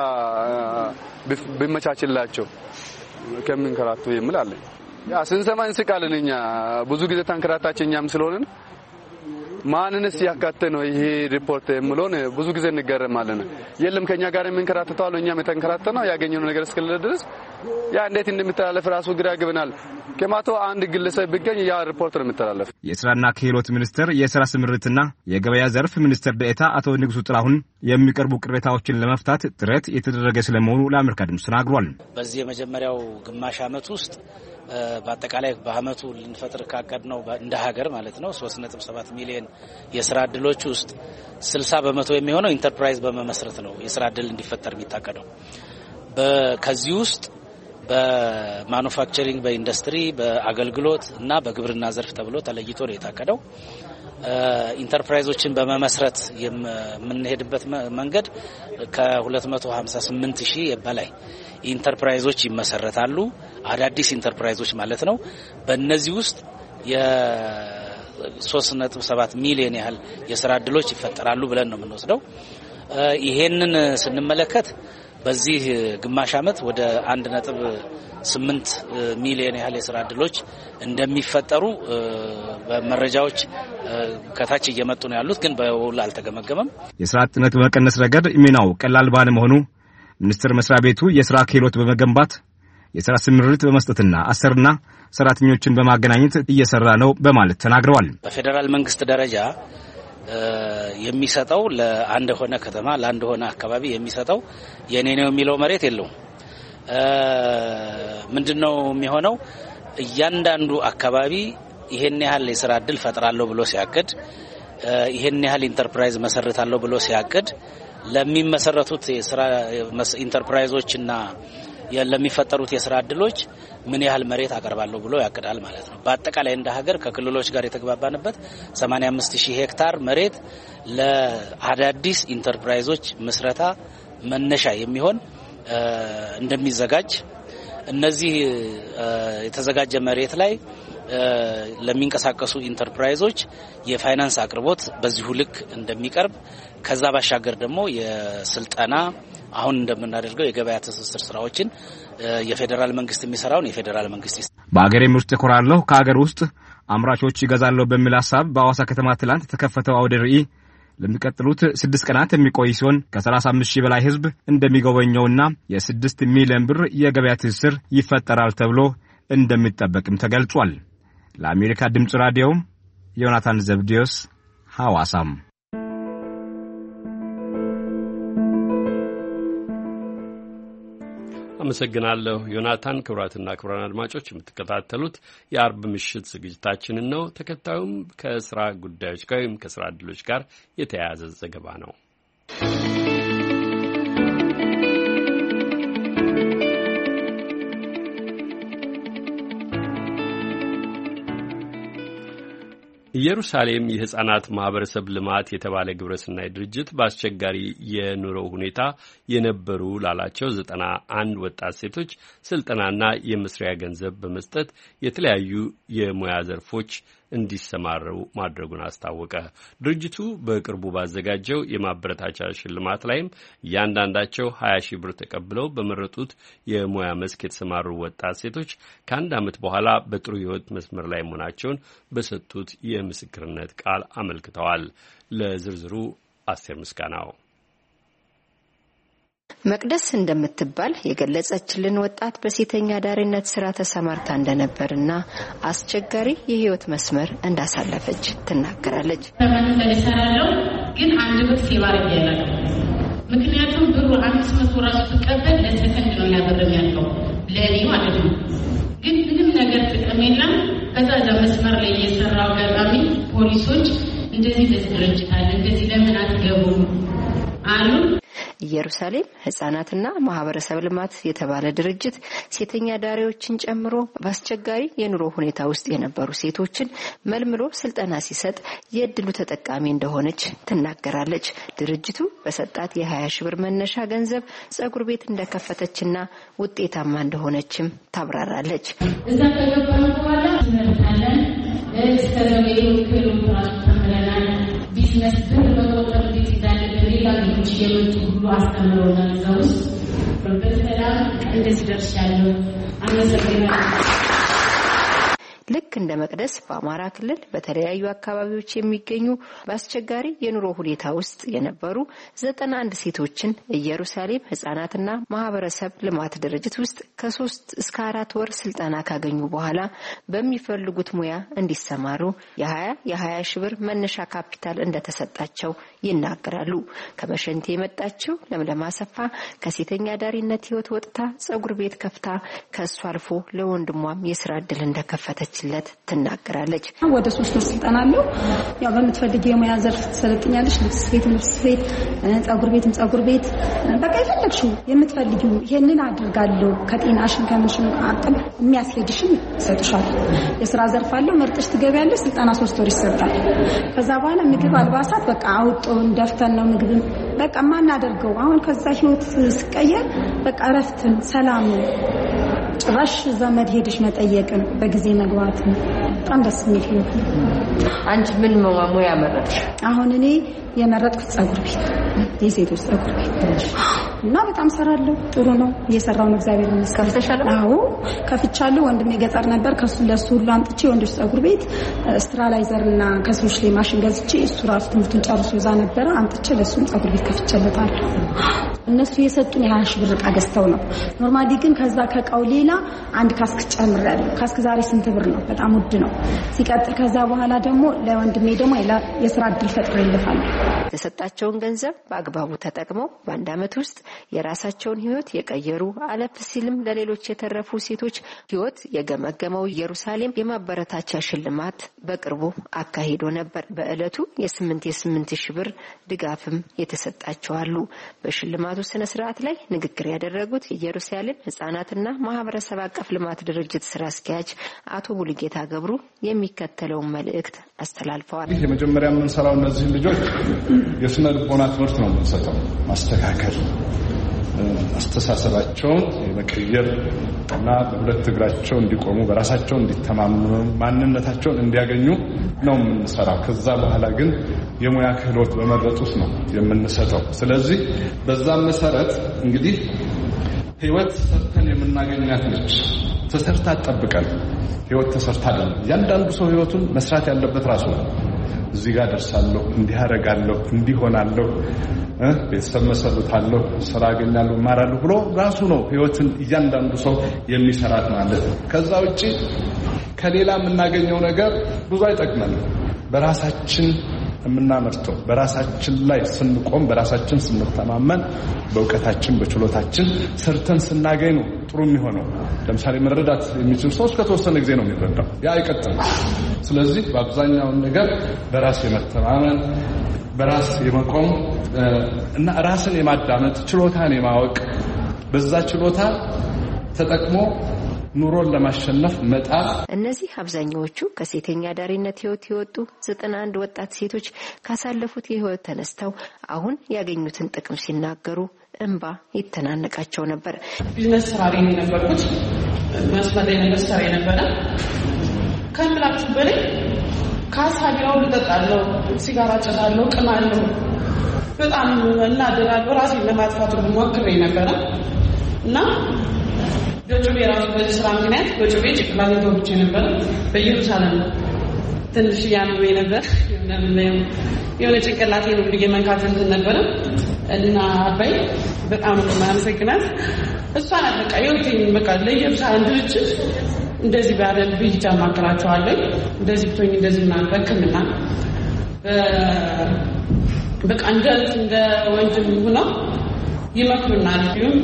ቢመቻችላቸው ከመንከራቱ ይምላል። ያ ስንሰማ እንስቃለን። እኛ ብዙ ጊዜ ታንከራታችኛም ስለሆነ ማንንስ ያካተ ነው ይሄ ሪፖርት የምሎን ብዙ ጊዜ እንገረማለን። የለም ከኛ ጋር የምንከራተተው እኛም የተንከራተነው ያገኘነው ነገር እስከሌለ ድረስ ያ እንዴት እንደሚተላለፍ ራሱ ግራ ይገባናል። ከማቶ አንድ ግለሰብ ቢገኝ ያ ሪፖርት ነው የሚተላለፍ። የስራና ክህሎት ሚኒስቴር የስራ ስምሪትና የገበያ ዘርፍ ሚኒስትር ዴኤታ አቶ ንጉሱ ጥላሁን የሚቀርቡ ቅሬታዎችን ለመፍታት ጥረት የተደረገ ስለመሆኑ ለአሜሪካ ድምፅ ተናግሯል። በዚህ የመጀመሪያው ግማሽ ዓመት ውስጥ በአጠቃላይ በአመቱ ልንፈጥር ካቀድነው እንደ ሀገር ማለት ነው 3.7 ሚሊዮን የስራ ዕድሎች ውስጥ 60% የሚሆነው ኢንተርፕራይዝ በመመስረት ነው የስራ ዕድል እንዲፈጠር የሚታቀደው። ከዚህ ውስጥ በማኑፋክቸሪንግ፣ በኢንዱስትሪ፣ በአገልግሎት እና በግብርና ዘርፍ ተብሎ ተለይቶ ነው የታቀደው። ኢንተርፕራይዞችን በመመስረት የምንሄድበት መንገድ ከ258,000 በላይ ኢንተርፕራይዞች ይመሰረታሉ። አዳዲስ ኢንተርፕራይዞች ማለት ነው። በእነዚህ ውስጥ የ3.7 ሚሊዮን ያህል የስራ ዕድሎች ይፈጠራሉ ብለን ነው የምንወስደው። ይሄንን ስንመለከት በዚህ ግማሽ ዓመት ወደ 1.8 ሚሊዮን ያህል የስራ ዕድሎች እንደሚፈጠሩ በመረጃዎች ከታች እየመጡ ነው ያሉት፣ ግን በውል አልተገመገመም። የስራ አጥነት በመቀነስ ረገድ ሚናው ቀላል ባለመሆኑ ሚኒስቴር መስሪያ ቤቱ የስራ ክህሎት በመገንባት የስራ ስምሪት በመስጠትና አሰሪና ሰራተኞችን በማገናኘት እየሰራ ነው በማለት ተናግረዋል። በፌዴራል መንግስት ደረጃ የሚሰጠው ለአንድ ሆነ ከተማ ለአንድ ሆነ አካባቢ የሚሰጠው የኔ ነው የሚለው መሬት የለውም። ምንድነው የሚሆነው? እያንዳንዱ አካባቢ ይሄን ያህል የስራ ዕድል ፈጥራለሁ ብሎ ሲያቅድ፣ ይሄን ያህል ኢንተርፕራይዝ መሰረታለሁ ብሎ ሲያቅድ ለሚመሰረቱት የስራ ኢንተርፕራይዞችና ለሚፈጠሩት የስራ ዕድሎች ምን ያህል መሬት አቀርባለሁ ብሎ ያቅዳል ማለት ነው። በአጠቃላይ እንደ ሀገር ከክልሎች ጋር የተግባባንበት 85,000 ሄክታር መሬት ለአዳዲስ ኢንተርፕራይዞች ምስረታ መነሻ የሚሆን እንደሚዘጋጅ፣ እነዚህ የተዘጋጀ መሬት ላይ ለሚንቀሳቀሱ ኢንተርፕራይዞች የፋይናንስ አቅርቦት በዚሁ ልክ እንደሚቀርብ፣ ከዛ ባሻገር ደግሞ የስልጠና አሁን እንደምናደርገው የገበያ ትስስር ስራዎችን የፌደራል መንግስት የሚሰራውን የፌደራል መንግስት በአገሬ ምርት ተኮራለሁ ከአገር ውስጥ አምራቾች ይገዛሉ በሚል ሐሳብ በአዋሳ ከተማ ትላንት ተከፈተው አውደ ርዕይ ለሚቀጥሉት 6 ቀናት የሚቆይ ሲሆን ከ35,000 በላይ ህዝብ እንደሚጎበኘውና የ6 ሚሊዮን ብር የገበያ ትስስር ይፈጠራል ተብሎ እንደሚጠበቅም ተገልጿል። ለአሜሪካ ድምጽ ራዲዮ ዮናታን ዘብዲዮስ ሐዋሳም አመሰግናለሁ ዮናታን። ክቡራትና ክቡራን አድማጮች የምትከታተሉት የአርብ ምሽት ዝግጅታችንን ነው። ተከታዩም ከስራ ጉዳዮች ጋር ወይም ከስራ ዕድሎች ጋር የተያያዘ ዘገባ ነው። ኢየሩሳሌም የሕፃናት ማህበረሰብ ልማት የተባለ ግብረሰናይ ድርጅት በአስቸጋሪ የኑሮ ሁኔታ የነበሩ ላላቸው 91 ወጣት ሴቶች ስልጠናና የመስሪያ ገንዘብ በመስጠት የተለያዩ የሙያ ዘርፎች እንዲሰማሩ ማድረጉን አስታወቀ። ድርጅቱ በቅርቡ ባዘጋጀው የማበረታቻ ሽልማት ላይም እያንዳንዳቸው 20,000 ብር ተቀብለው በመረጡት የሙያ መስክ የተሰማሩ ወጣት ሴቶች ከአንድ ዓመት በኋላ በጥሩ ሕይወት መስመር ላይ መሆናቸውን በሰጡት የምስክርነት ቃል አመልክተዋል። ለዝርዝሩ አስቴር ምስጋናው። መቅደስ እንደምትባል የገለጸችልን ወጣት በሴተኛ ዳሪነት ስራ ተሰማርታ እንደነበርና አስቸጋሪ የህይወት መስመር እንዳሳለፈች ትናገራለች። ተመልሰራለሁ ግን አንድ ብር ሲባር ይያላል። ምክንያቱም ብሩ 500 ራሱ ተቀበል ለሰከንድ ነው ያበረም ያለው ለኔ ማለት ነው። ግን ምንም ነገር ጥቅም የለም። ከዛ መስመር ላይ የሰራው አጋጣሚ ፖሊሶች እንደዚህ ድርጅት አለ እንደዚህ ለምን አትገቡም አሉ። ኢየሩሳሌም ሕፃናትና ማህበረሰብ ልማት የተባለ ድርጅት ሴተኛ ዳሪዎችን ጨምሮ በአስቸጋሪ የኑሮ ሁኔታ ውስጥ የነበሩ ሴቶችን መልምሎ ስልጠና ሲሰጥ የእድሉ ተጠቃሚ እንደሆነች ትናገራለች። ድርጅቱ በሰጣት የ20,000 ብር መነሻ ገንዘብ ጸጉር ቤት እንደከፈተችና ውጤታማ እንደሆነችም ታብራራለች። እዛ ከገባን በኋላ እንመጣለን እስከዘመኑ ክሎራስ ተምረናል። ቢዝነስ በመቆጠር ቤት ይዛለ በሌላ ልጅ የመጡ ሁሉ አስተምረውናል። እዛ ውስጥ በሰላም እንደዚህ ደርሻለሁ። አመሰግናለሁ። ልክ እንደ መቅደስ በአማራ ክልል በተለያዩ አካባቢዎች የሚገኙ በአስቸጋሪ የኑሮ ሁኔታ ውስጥ የነበሩ 91 ሴቶችን ኢየሩሳሌም ሕፃናትና ማህበረሰብ ልማት ድርጅት ውስጥ ከ3 እስከ 4 ወር ስልጠና ካገኙ በኋላ በሚፈልጉት ሙያ እንዲሰማሩ የ20,000 ብር መነሻ ካፒታል እንደተሰጣቸው ይናገራሉ። ከመሸንቴ የመጣችው ለምለም አሰፋ ከሴተኛ ዳሪነት ህይወት ወጥታ ጸጉር ቤት ከፍታ ከሷ አልፎ ለወንድሟም የስራ ዕድል እንደከፈተችለት ትናገራለች። ወደ 3 ወር ስልጠና አለው። ያው በምትፈልጊው የሙያ ዘርፍ ትሰለጥኛለሽ። ልብስ ስፌት፣ ጸጉር ቤት በቃ ይፈልግሽው የምትፈልጊው ይሄንን አድርጋለሁ ከጤናሽን ከምንሽን አጥም የሚያስሄድሽን ይሰጥሻል። የስራ ዘርፍ አለው። መርጠሽ ትገቢያለሽ። ስልጠና 3 ወር ይሰጣል። ከዛ በኋላ ምግብ፣ አልባሳት በቃ አውጥተን ደፍተን ነው ምግብ በቃ ማናደርገው። አሁን ከዛ ህይወት ስቀየር በቃ እረፍትን፣ ሰላምን ጭራሽ ዘመድ ሄድሽ መጠየቅን በጊዜ መግባትን በጣም ደስ የሚል ህይወት ነው። አንቺ ምን ሙያ መረጥሽ? አሁን እኔ የመረጥኩት ጸጉር ቤት፣ የሴቶች ጸጉር ቤት እና በጣም ሰራለሁ። ጥሩ ነው እየሰራው ነው። እግዚአብሔር ይመስገን። ከፍተሻል? አዎ ከፍቻለሁ። ወንድሜ ገጠር ነበር። ከሱ ለሱ ሁሉ አምጥቼ ወንዶች ጸጉር ቤት ስትራላይዘርና ከሶች ላይ ማሽን ገዝቼ እሱ ራሱ ትምህርቱን ጨርሶ እዛ ነበር አምጥቼ ለሱም ጸጉር ቤት ከፍቼለታለሁ። እነሱ የሰጡን የ20,000 ብር ዕቃ ገዝተው ነው። ኖርማሊ ግን ከዛ ከዕቃው ሌላ አንድ ካስክ ጨምሬያለሁ። ካስክ ዛሬ ስንት ብር ነው? በጣም ውድ ነው። ሲቀጥል ከዛ በኋላ ደግሞ ለወንድሜ ደግሞ የስራ ዕድል ፈጥሬለታለሁ። የተሰጣቸውን ገንዘብ በአግባቡ ተጠቅመው በአንድ ዓመት ውስጥ የራሳቸውን ህይወት የቀየሩ አለፍ ሲልም ለሌሎች የተረፉ ሴቶች ህይወት የገመገመው ኢየሩሳሌም የማበረታቻ ሽልማት በቅርቡ አካሂዶ ነበር። በእለቱ የ8,000 ብር ድጋፍም የተሰጣቸው አሉ። በሽልማቱ ስነ ስርዓት ላይ ንግግር ያደረጉት ኢየሩሳሌም ሕፃናትና ማህበረሰብ አቀፍ ልማት ድርጅት ስራ አስኪያጅ አቶ ሙሉጌታ ገብሩ የሚከተለውን መልእክት አስተላልፈዋል። የመጀመሪያ የምንሰራው እነዚህ ልጆች የስነ ልቦና ትምህርት ነው የምንሰጠው። ማስተካከል አስተሳሰባቸውን የመቀየር እና በሁለት እግራቸው እንዲቆሙ በራሳቸው እንዲተማመኑ ማንነታቸውን እንዲያገኙ ነው የምንሰራው። ከዛ በኋላ ግን የሙያ ክህሎት በመረጡት ነው የምንሰጠው። ስለዚህ በዛም መሰረት እንግዲህ ህይወት ሰርተን የምናገኛት ነች። ተሰርታ ተጠብቀን ህይወት ተሰርታ አይደለም። እያንዳንዱ ሰው ህይወቱን መስራት ያለበት ራሱ ነው። እዚህ ጋር ደርሳለሁ፣ እንዲህ አደርጋለሁ፣ እንዲህ ሆናለሁ፣ ቤተሰብ መሰርታለሁ፣ ስራ አገኛለሁ፣ እማራለሁ ብሎ ራሱ ነው ህይወትን እያንዳንዱ ሰው የሚሰራት ማለት ነው። ከዛ ውጪ ከሌላ የምናገኘው ነገር ብዙ አይጠቅመንም። በራሳችን የምናመርተው በራሳችን ላይ ስንቆም በራሳችን ስንተማመን በእውቀታችን በችሎታችን ሰርተን ስናገኝ ነው ጥሩ የሚሆነው። ለምሳሌ መረዳት የሚችል ሰው ከተወሰነ ጊዜ ነው የሚረዳው፣ ያ አይቀጥልም። ስለዚህ በአብዛኛው ነገር በራስ የመተማመን በራስ የመቆም እና ራስን የማዳመጥ ችሎታን የማወቅ በዛ ችሎታ ተጠቅሞ ኑሮን ለማሸነፍ መጣር። እነዚህ አብዛኛዎቹ ከሴተኛ ዳሪነት ህይወት የወጡ 91 ወጣት ሴቶች ካሳለፉት የህይወት ተነስተው አሁን ያገኙትን ጥቅም ሲናገሩ እንባ ይተናነቃቸው ነበር። ቢዝነስ ስራ ላይ ነበርኩት። መስመር ላይ ነበር ስራ የነበረ። ከምላችሁ በላይ ካሳቢያው ልጠጣለሁ፣ ሲጋራ ጨሳለሁ፣ ቅማለሁ፣ በጣም እናደዳለሁ። ራሴን ለማጥፋት ሞክሬ ነበረ እና በጩቤ ራሱ በዚህ ስራ ምክንያት በጩቤ ጭቅላቴ ተወግቼ ነበር። በኢየሩሳሌም ትንሽ ያመመኝ ነበር። የሆነ ጭንቅላቴ ነው ብዬ መንካት እንትን ነበረ እና አባይ በጣም ነው የማመሰግናት። እሷ ናት በቃ የውቴኝ በቃ ለኢየሩሳሌም ድርጅት እንደዚህ ባደል ብይታ ማከራቸዋለሁ፣ እንደዚህ ብቶኝ እንደዚህ ምናምን በሕክምና በቃ እንደ ወንድም ሆነው ይመክሩናል።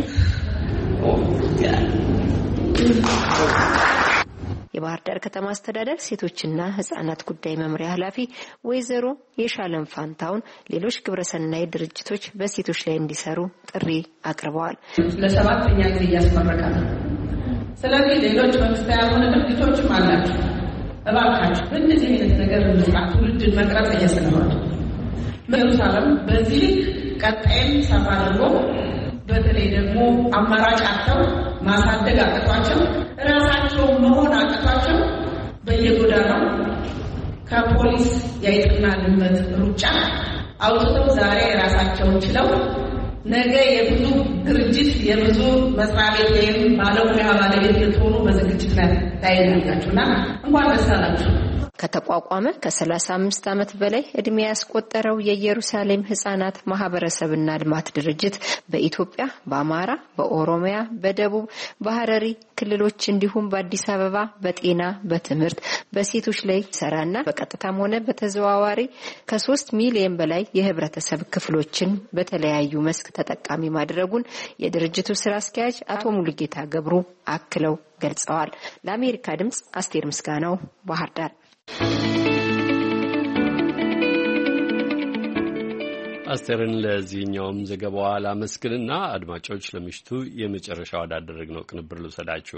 የባህር ዳር ከተማ አስተዳደር ሴቶችና ህጻናት ጉዳይ መምሪያ ኃላፊ ወይዘሮ የሻለም ፋንታውን ሌሎች ግብረሰናይ ድርጅቶች በሴቶች ላይ እንዲሰሩ ጥሪ አቅርበዋል። ለ7ኛ ጊዜ እያስመረቀ ነው። ስለዚህ ሌሎች መንግስታዊ ያልሆኑ ድርጅቶችም አላችሁ። እባካችሁ በእንደዚህ አይነት ነገር እንስራ። ትውልድን መቅረጽ እየሰራን ኢየሩሳሌም በዚህ ቀጣይም ሰፋ አድርጎ በተለይ ደግሞ አማራጭ አጥተው ማሳደግ አቅቷቸው ራሳቸው መሆን አቅቷቸው በየጎዳናው ከፖሊስ ያይጥና ልመት ሩጫ አውጥተው ዛሬ ራሳቸውን ችለው ነገ የብዙ ድርጅት የብዙ መስሪያ ቤት ወይም ባለሙያ ባለቤት ልትሆኑ በዝግጅት ላይ ታይላላችሁና እንኳን ደስ አላችሁ። ከተቋቋመ ከ35 ዓመት በላይ እድሜ ያስቆጠረው የኢየሩሳሌም ህፃናት ማህበረሰብና ልማት ድርጅት በኢትዮጵያ በአማራ፣ በኦሮሚያ፣ በደቡብ፣ በሐረሪ ክልሎች እንዲሁም በአዲስ አበባ በጤና፣ በትምህርት፣ በሴቶች ላይ ሰራና በቀጥታም ሆነ በተዘዋዋሪ ከ3 ሚሊዮን በላይ የህብረተሰብ ክፍሎችን በተለያዩ መስክ ተጠቃሚ ማድረጉን የድርጅቱ ስራ አስኪያጅ አቶ ሙሉጌታ ገብሩ አክለው ገልጸዋል። ለአሜሪካ ድምጽ አስቴር ምስጋናው ባህር ዳር። አስተርን ለዚህኛውም ዘገባዋ ላመስግንና አድማጮች ለምሽቱ የመጨረሻው ወዳደረግነው ቅንብር ልውሰዳችሁ።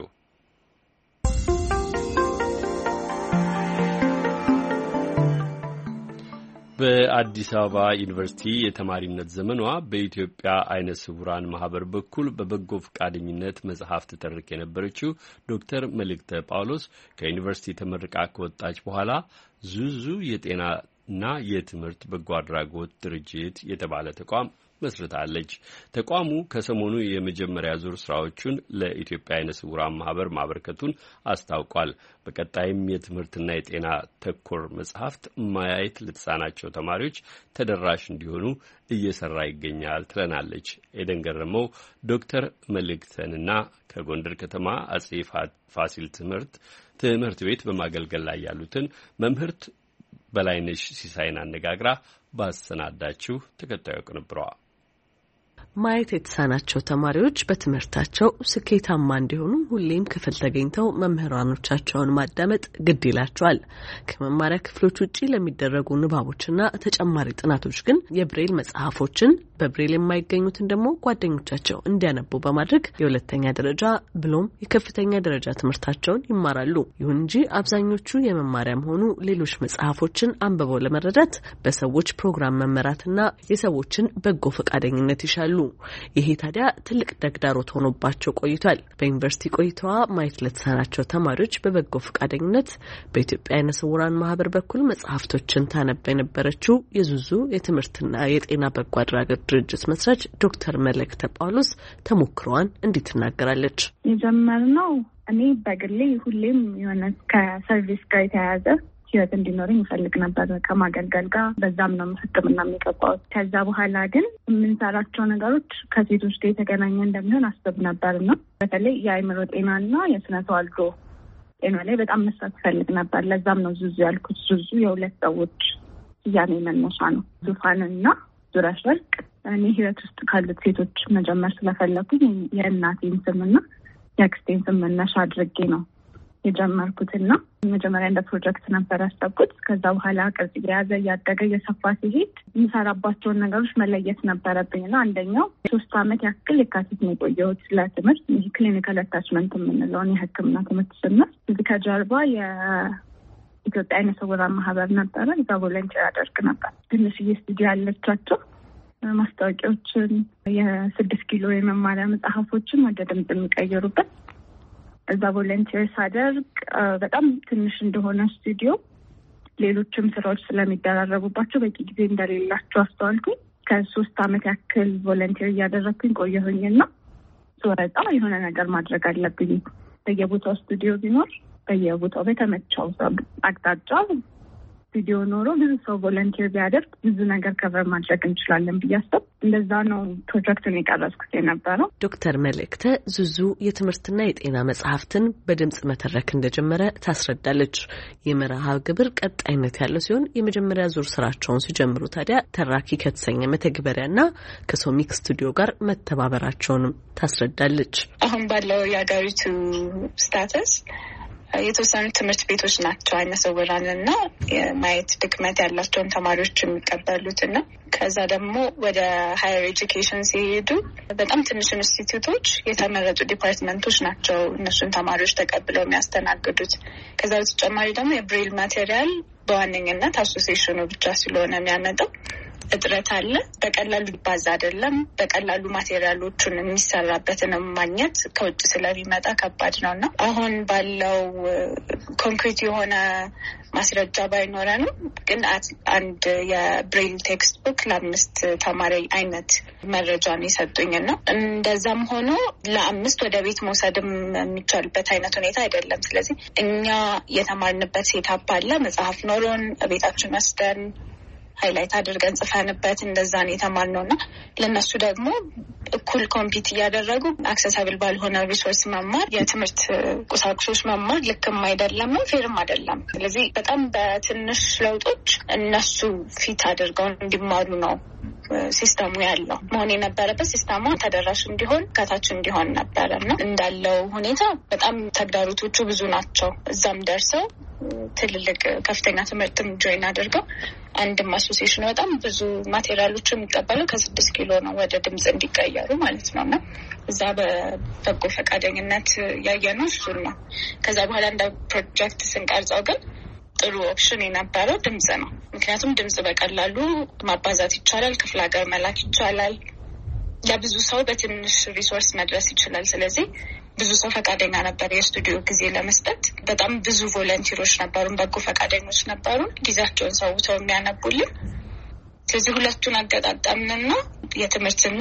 በአዲስ አበባ ዩኒቨርሲቲ የተማሪነት ዘመኗ በኢትዮጵያ አይነ ስውራን ማህበር በኩል በበጎ ፈቃደኝነት መጽሐፍ ትተርክ የነበረችው ዶክተር መልእክተ ጳውሎስ ከዩኒቨርሲቲ ተመርቃ ከወጣች በኋላ ዙዙ የጤናና የትምህርት በጎ አድራጎት ድርጅት የተባለ ተቋም መስርታለች። ተቋሙ ከሰሞኑ የመጀመሪያ ዙር ስራዎቹን ለኢትዮጵያ አይነ ስውራን ማህበር ማበርከቱን አስታውቋል። በቀጣይም የትምህርትና የጤና ተኮር መጽሐፍት ማየት ለተሳናቸው ተማሪዎች ተደራሽ እንዲሆኑ እየሰራ ይገኛል ትለናለች ኤደን ገረመው። ዶክተር መልእክተንና ከጎንደር ከተማ አጼ ፋሲል ትምህርት ቤት በማገልገል ላይ ያሉትን መምህርት በላይነሽ ሲሳይን አነጋግራ ባሰናዳችሁ ተከታዩ ቅንብሯ ማየት የተሳናቸው ተማሪዎች በትምህርታቸው ስኬታማ እንዲሆኑ ሁሌም ክፍል ተገኝተው መምህራኖቻቸውን ማዳመጥ ግድ ይላቸዋል። ከመማሪያ ክፍሎች ውጪ ለሚደረጉ ንባቦችና ተጨማሪ ጥናቶች ግን የብሬል መጽሐፎችን በብሬል የማይገኙትን ደግሞ ጓደኞቻቸው እንዲያነቡ በማድረግ የሁለተኛ ደረጃ ብሎም የከፍተኛ ደረጃ ትምህርታቸውን ይማራሉ። ይሁን እንጂ አብዛኞቹ የመማሪያም ሆኑ ሌሎች መጽሐፎችን አንብበው ለመረዳት በሰዎች ፕሮግራም መመራትና የሰዎችን በጎ ፈቃደኝነት ይሻሉ። ይሄ ታዲያ ትልቅ ተግዳሮት ሆኖባቸው ቆይቷል። በዩኒቨርሲቲ ቆይታዋ ማየት ለተሳናቸው ተማሪዎች በበጎ ፈቃደኝነት በኢትዮጵያ ዓይነ ስውራን ማህበር በኩል መጽሐፍቶችን ታነብ የነበረችው የዙዙ የትምህርትና የጤና በጎ አድራጎት ድርጅት መስራች ዶክተር መለክተ ጳውሎስ ተሞክሯን እንዲህ ትናገራለች። የጀመርነው እኔ በግሌ ሁሌም የሆነ ከሰርቪስ ጋር የተያያዘ ህይወት እንዲኖረኝ ይፈልግ ነበር ከማገልገል ጋር። በዛም ነው ሕክምና የሚገባው። ከዛ በኋላ ግን የምንሰራቸው ነገሮች ከሴቶች ጋር የተገናኘ እንደሚሆን አስብ ነበርና በተለይ የአእምሮ ጤናና የስነ ተዋልዶ ጤና ላይ በጣም መስራት ይፈልግ ነበር። ለዛም ነው ዙዙ ያልኩት። ዙዙ የሁለት ሰዎች ስያሜ መነሻ ነው። ዙፋንና ዙረሽ ወርቅ እኔ ህይወት ውስጥ ካሉት ሴቶች መጀመር ስለፈለኩኝ የእናቴን ስምና የአክስቴን ስም መነሻ አድርጌ ነው የጀመርኩትና መጀመሪያ እንደ ፕሮጀክት ነበር ያሰብኩት። ከዛ በኋላ ቅርጽ የያዘ እያደገ እየሰፋ ሲሄድ የምሰራባቸውን ነገሮች መለየት ነበረብኝና አንደኛው 3 ዓመት ያክል የካቲት ነው የቆየሁት ለትምህርት። ይህ ክሊኒካል አታችመንት የምንለውን የሕክምና ትምህርት ስምር እዚህ ከጀርባ የኢትዮጵያ ዓይነ ስውራን ማህበር ነበረ። እዛ ቮለንቲር አደርግ ነበር። ትንሽዬ ስቱዲዮ ያለቻቸው ማስታወቂያዎችን፣ የ6 ኪሎ የመማሪያ መጽሐፎችን ወደ ድምጽ የሚቀይሩበት እዛ ቮለንቲር ሳደርግ በጣም ትንሽ እንደሆነ ስቱዲዮ ሌሎችም ስራዎች ስለሚደራረቡባቸው በቂ ጊዜ እንደሌላቸው አስተዋልኩኝ። ከ3 ዓመት ያክል ቮለንቲር እያደረግኩኝ ቆየሁኝና ስወጣ የሆነ ነገር ማድረግ አለብኝ። በየቦታው ስቱዲዮ ቢኖር በየቦታው በተመቸው አቅጣጫ ስቱዲዮ ኖሮ ብዙ ሰው ቮለንቲር ቢያደርግ ብዙ ነገር ከቨር ማድረግ እንችላለን ብዬ አሰብኩ። እንደዛ ነው ፕሮጀክቱን የቀረጽኩት የነበረው። ዶክተር መልእክተ ዙዙ የትምህርትና የጤና መጽሐፍትን በድምጽ መተረክ እንደጀመረ ታስረዳለች። የመርሃ ግብር ቀጣይነት ያለው ሲሆን የመጀመሪያ ዙር ስራቸውን ሲጀምሩ ታዲያ ተራኪ ከተሰኘ መተግበሪያና ከሶሚክ ስቱዲዮ ጋር መተባበራቸውንም ታስረዳለች። አሁን ባለው የሀገሪቱ ስታተስ የተወሰኑ ትምህርት ቤቶች ናቸው ዓይነ ስውራንና የማየት ድክመት ያላቸውን ተማሪዎች የሚቀበሉትና ከዛ ደግሞ ወደ ሃየር ኤጁኬሽን ሲሄዱ በጣም ትንሽ ኢንስቲትዩቶች የተመረጡ ዲፓርትመንቶች ናቸው እነሱን ተማሪዎች ተቀብለው የሚያስተናግዱት። ከዛ በተጨማሪ ደግሞ የብሬል ማቴሪያል በዋነኝነት አሶሲዬሽኑ ብቻ ስለሆነ የሚያመጣው እጥረት አለ። በቀላሉ ይባዛ አይደለም። በቀላሉ ማቴሪያሎቹን የሚሰራበትንም ማግኘት ከውጭ ስለሚመጣ ከባድ ነውና አሁን ባለው ኮንክሪት የሆነ ማስረጃ ባይኖረንም ግን አንድ የብሬል ቴክስት ቡክ ለ5 ተማሪ አይነት መረጃ ነው የሰጡኝና እንደዛም ሆኖ ለ5 ወደ ቤት መውሰድም የሚቻልበት አይነት ሁኔታ አይደለም። ስለዚህ እኛ የተማርንበት ሴታፕ አለ። መጽሐፍ ኖሮን ቤታችን ወስደን ሃይላይት አድርገን ጽፈንበት እንደዛን የተማርነውና ለነሱ ደግሞ እኩል ኮምፒት እያደረጉ አክሰሳብል ባልሆነ ሪሶርስ መማር የትምህርት ቁሳቁሶች መማር ልክም አይደለም ፌርም አይደለም። ስለዚህ በጣም በትንሽ ለውጦች እነሱ ፊት አድርገው እንዲማሩ ነው ሲስተሙ ያለው መሆን የነበረበት። ሲስተሙ ተደራሽ እንዲሆን ከታች እንዲሆን ነበረና እንዳለው ሁኔታ በጣም ተግዳሮቶቹ ብዙ ናቸው። እዛም ደርሰው ትልልቅ ከፍተኛ ትምህርትም ጆይን አድርገው አንድም አሶሲዬሽን በጣም ብዙ ማቴሪያሎች የሚቀበለው ከ6 ኪሎ ነው ወደ ድምጽ እንዲቀየሩ ማለት ነውና እዛ በበጎ ፈቃደኝነት ያየነው እሱን ነው። ከዛ በኋላ እንደ ፕሮጀክት ስንቀርጸው ግን ጥሩ ኦፕሽን የነበረው ድምጽ ነው። ምክንያቱም ድምጽ በቀላሉ ማባዛት ይቻላል፣ ክፍለ ሀገር መላክ ይቻላል፣ ለብዙ ሰው በትንሽ ሪሶርስ መድረስ ይችላል። ስለዚህ ብዙ ሰው ፈቃደኛ ነበር የስቱዲዮ ጊዜ ለመስጠት። በጣም ብዙ ቮለንቲሮች ነበሩን፣ በጎ ፈቃደኞች ነበሩን ጊዜያቸውን ሰውተው የሚያነቡልን። ስለዚህ ሁለቱን አገጣጣምንና የትምህርትና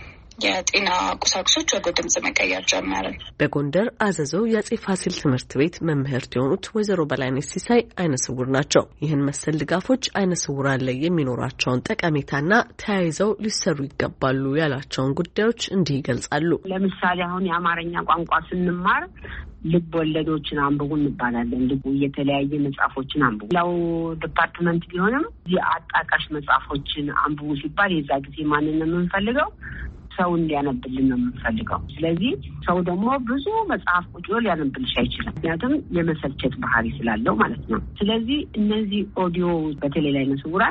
የጤና ቁሳቁሶች ወደ ድምጽ መቀየር ጀመርን። በጎንደር አዘዞ የአጼ ፋሲል ትምህርት ቤት መምህርት የሆኑት ወይዘሮ በላይነሽ ሲሳይ ዓይነ ስውር ናቸው። ይህን መሰል ድጋፎች ዓይነ ስውራን ላይ የሚኖራቸውን ጠቀሜታና ተያይዘው ሊሰሩ ይገባሉ ያላቸውን ጉዳዮች እንዲህ ይገልጻሉ። ለምሳሌ አሁን የአማርኛ ቋንቋ ስንማር ልብ ወለዶችን አንብቡ እንባላለን። ልቡ የተለያየ መጽሐፎችን አንብቡ። ሌላው ዲፓርትመንት ቢሆንም የአጣቃሽ መጽሐፎችን አንብቡ ሲባል የዛ ጊዜ ማንን ነው የምንፈልገው? ሰው እንዲያነብልን ነው የምንፈልገው። ስለዚህ ሰው ደግሞ ብዙ መጽሐፍ ቁጭ ብሎ ሊያነብልሽ አይችልም። ምክንያቱም የመሰልቸት ባህሪ ስላለው ማለት ነው። ስለዚህ እነዚህ ኦዲዮ በተለይ ላይ ስውራን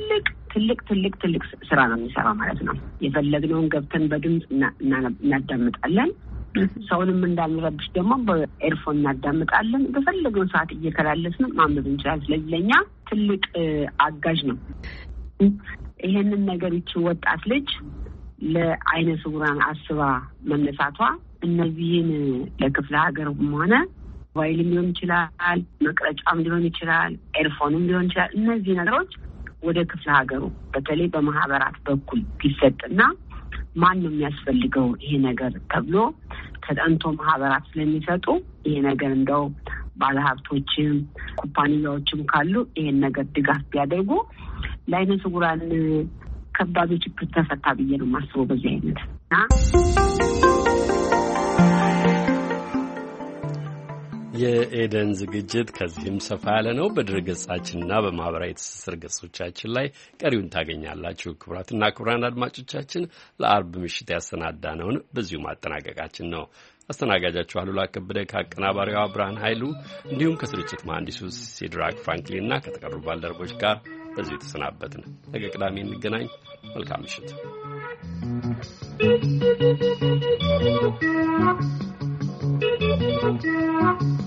ትልቅ ስራ ነው የሚሰራው ማለት ነው። የፈለግነውን ገብተን በድምጽ እናዳምጣለን። ሰውንም እንዳንረብሽ ደግሞ በኤርፎን እናዳምጣለን። በፈለገው ሰዓት እየከላለስን ማንበብ እንችላለን። ስለዚህ ለኛ ትልቅ አጋዥ ነው። ይሄንን ነገር ይቺ ወጣት ልጅ ለአይነ ስውራን አስባ መነሳቷ እነዚህን ለክፍለ ሀገርም ሆነ ሞባይል ሊሆን ይችላል፣ መቅረጫም ሊሆን ይችላል፣ ኤርፎንም ሊሆን ይችላል። እነዚህ ነገሮች ወደ ክፍለ ሀገሩ በተለይ በማህበራት በኩል ቢሰጥና ማን ነው የሚያስፈልገው ይሄ ነገር ተብሎ ተጠንቶ ማህበራት ስለሚሰጡ ይሄ ነገር እንደው ባለሀብቶችም ኩባንያዎችም ካሉ ይሄን ነገር ድጋፍ ቢያደርጉ ለአይነ ስውራን ከባድ ችግር ተፈታ ብዬ ነው የማስበው። በዚህ አይነት የኤደን ዝግጅት ከዚህም ሰፋ ያለ ነው። በድረገጻችንና በማህበራዊ ትስስር ገጾቻችን ላይ ቀሪውን ታገኛላችሁ። ክቡራትና ክቡራን አድማጮቻችን ለአርብ ምሽት ያሰናዳነውን በዚሁ ማጠናቀቃችን ነው። አስተናጋጃችሁ አሉላ ከበደ ከአቀናባሪዋ ብርሃን ኃይሉ እንዲሁም ከስርጭት መሐንዲሱ ሲድራክ ፍራንክሊንና ከተቀሩ ባልደረቦች ጋር በዚሁ ተሰናበትን። ነገ ቅዳሜ እንገናኝ። መልካም ምሽት። Thank you.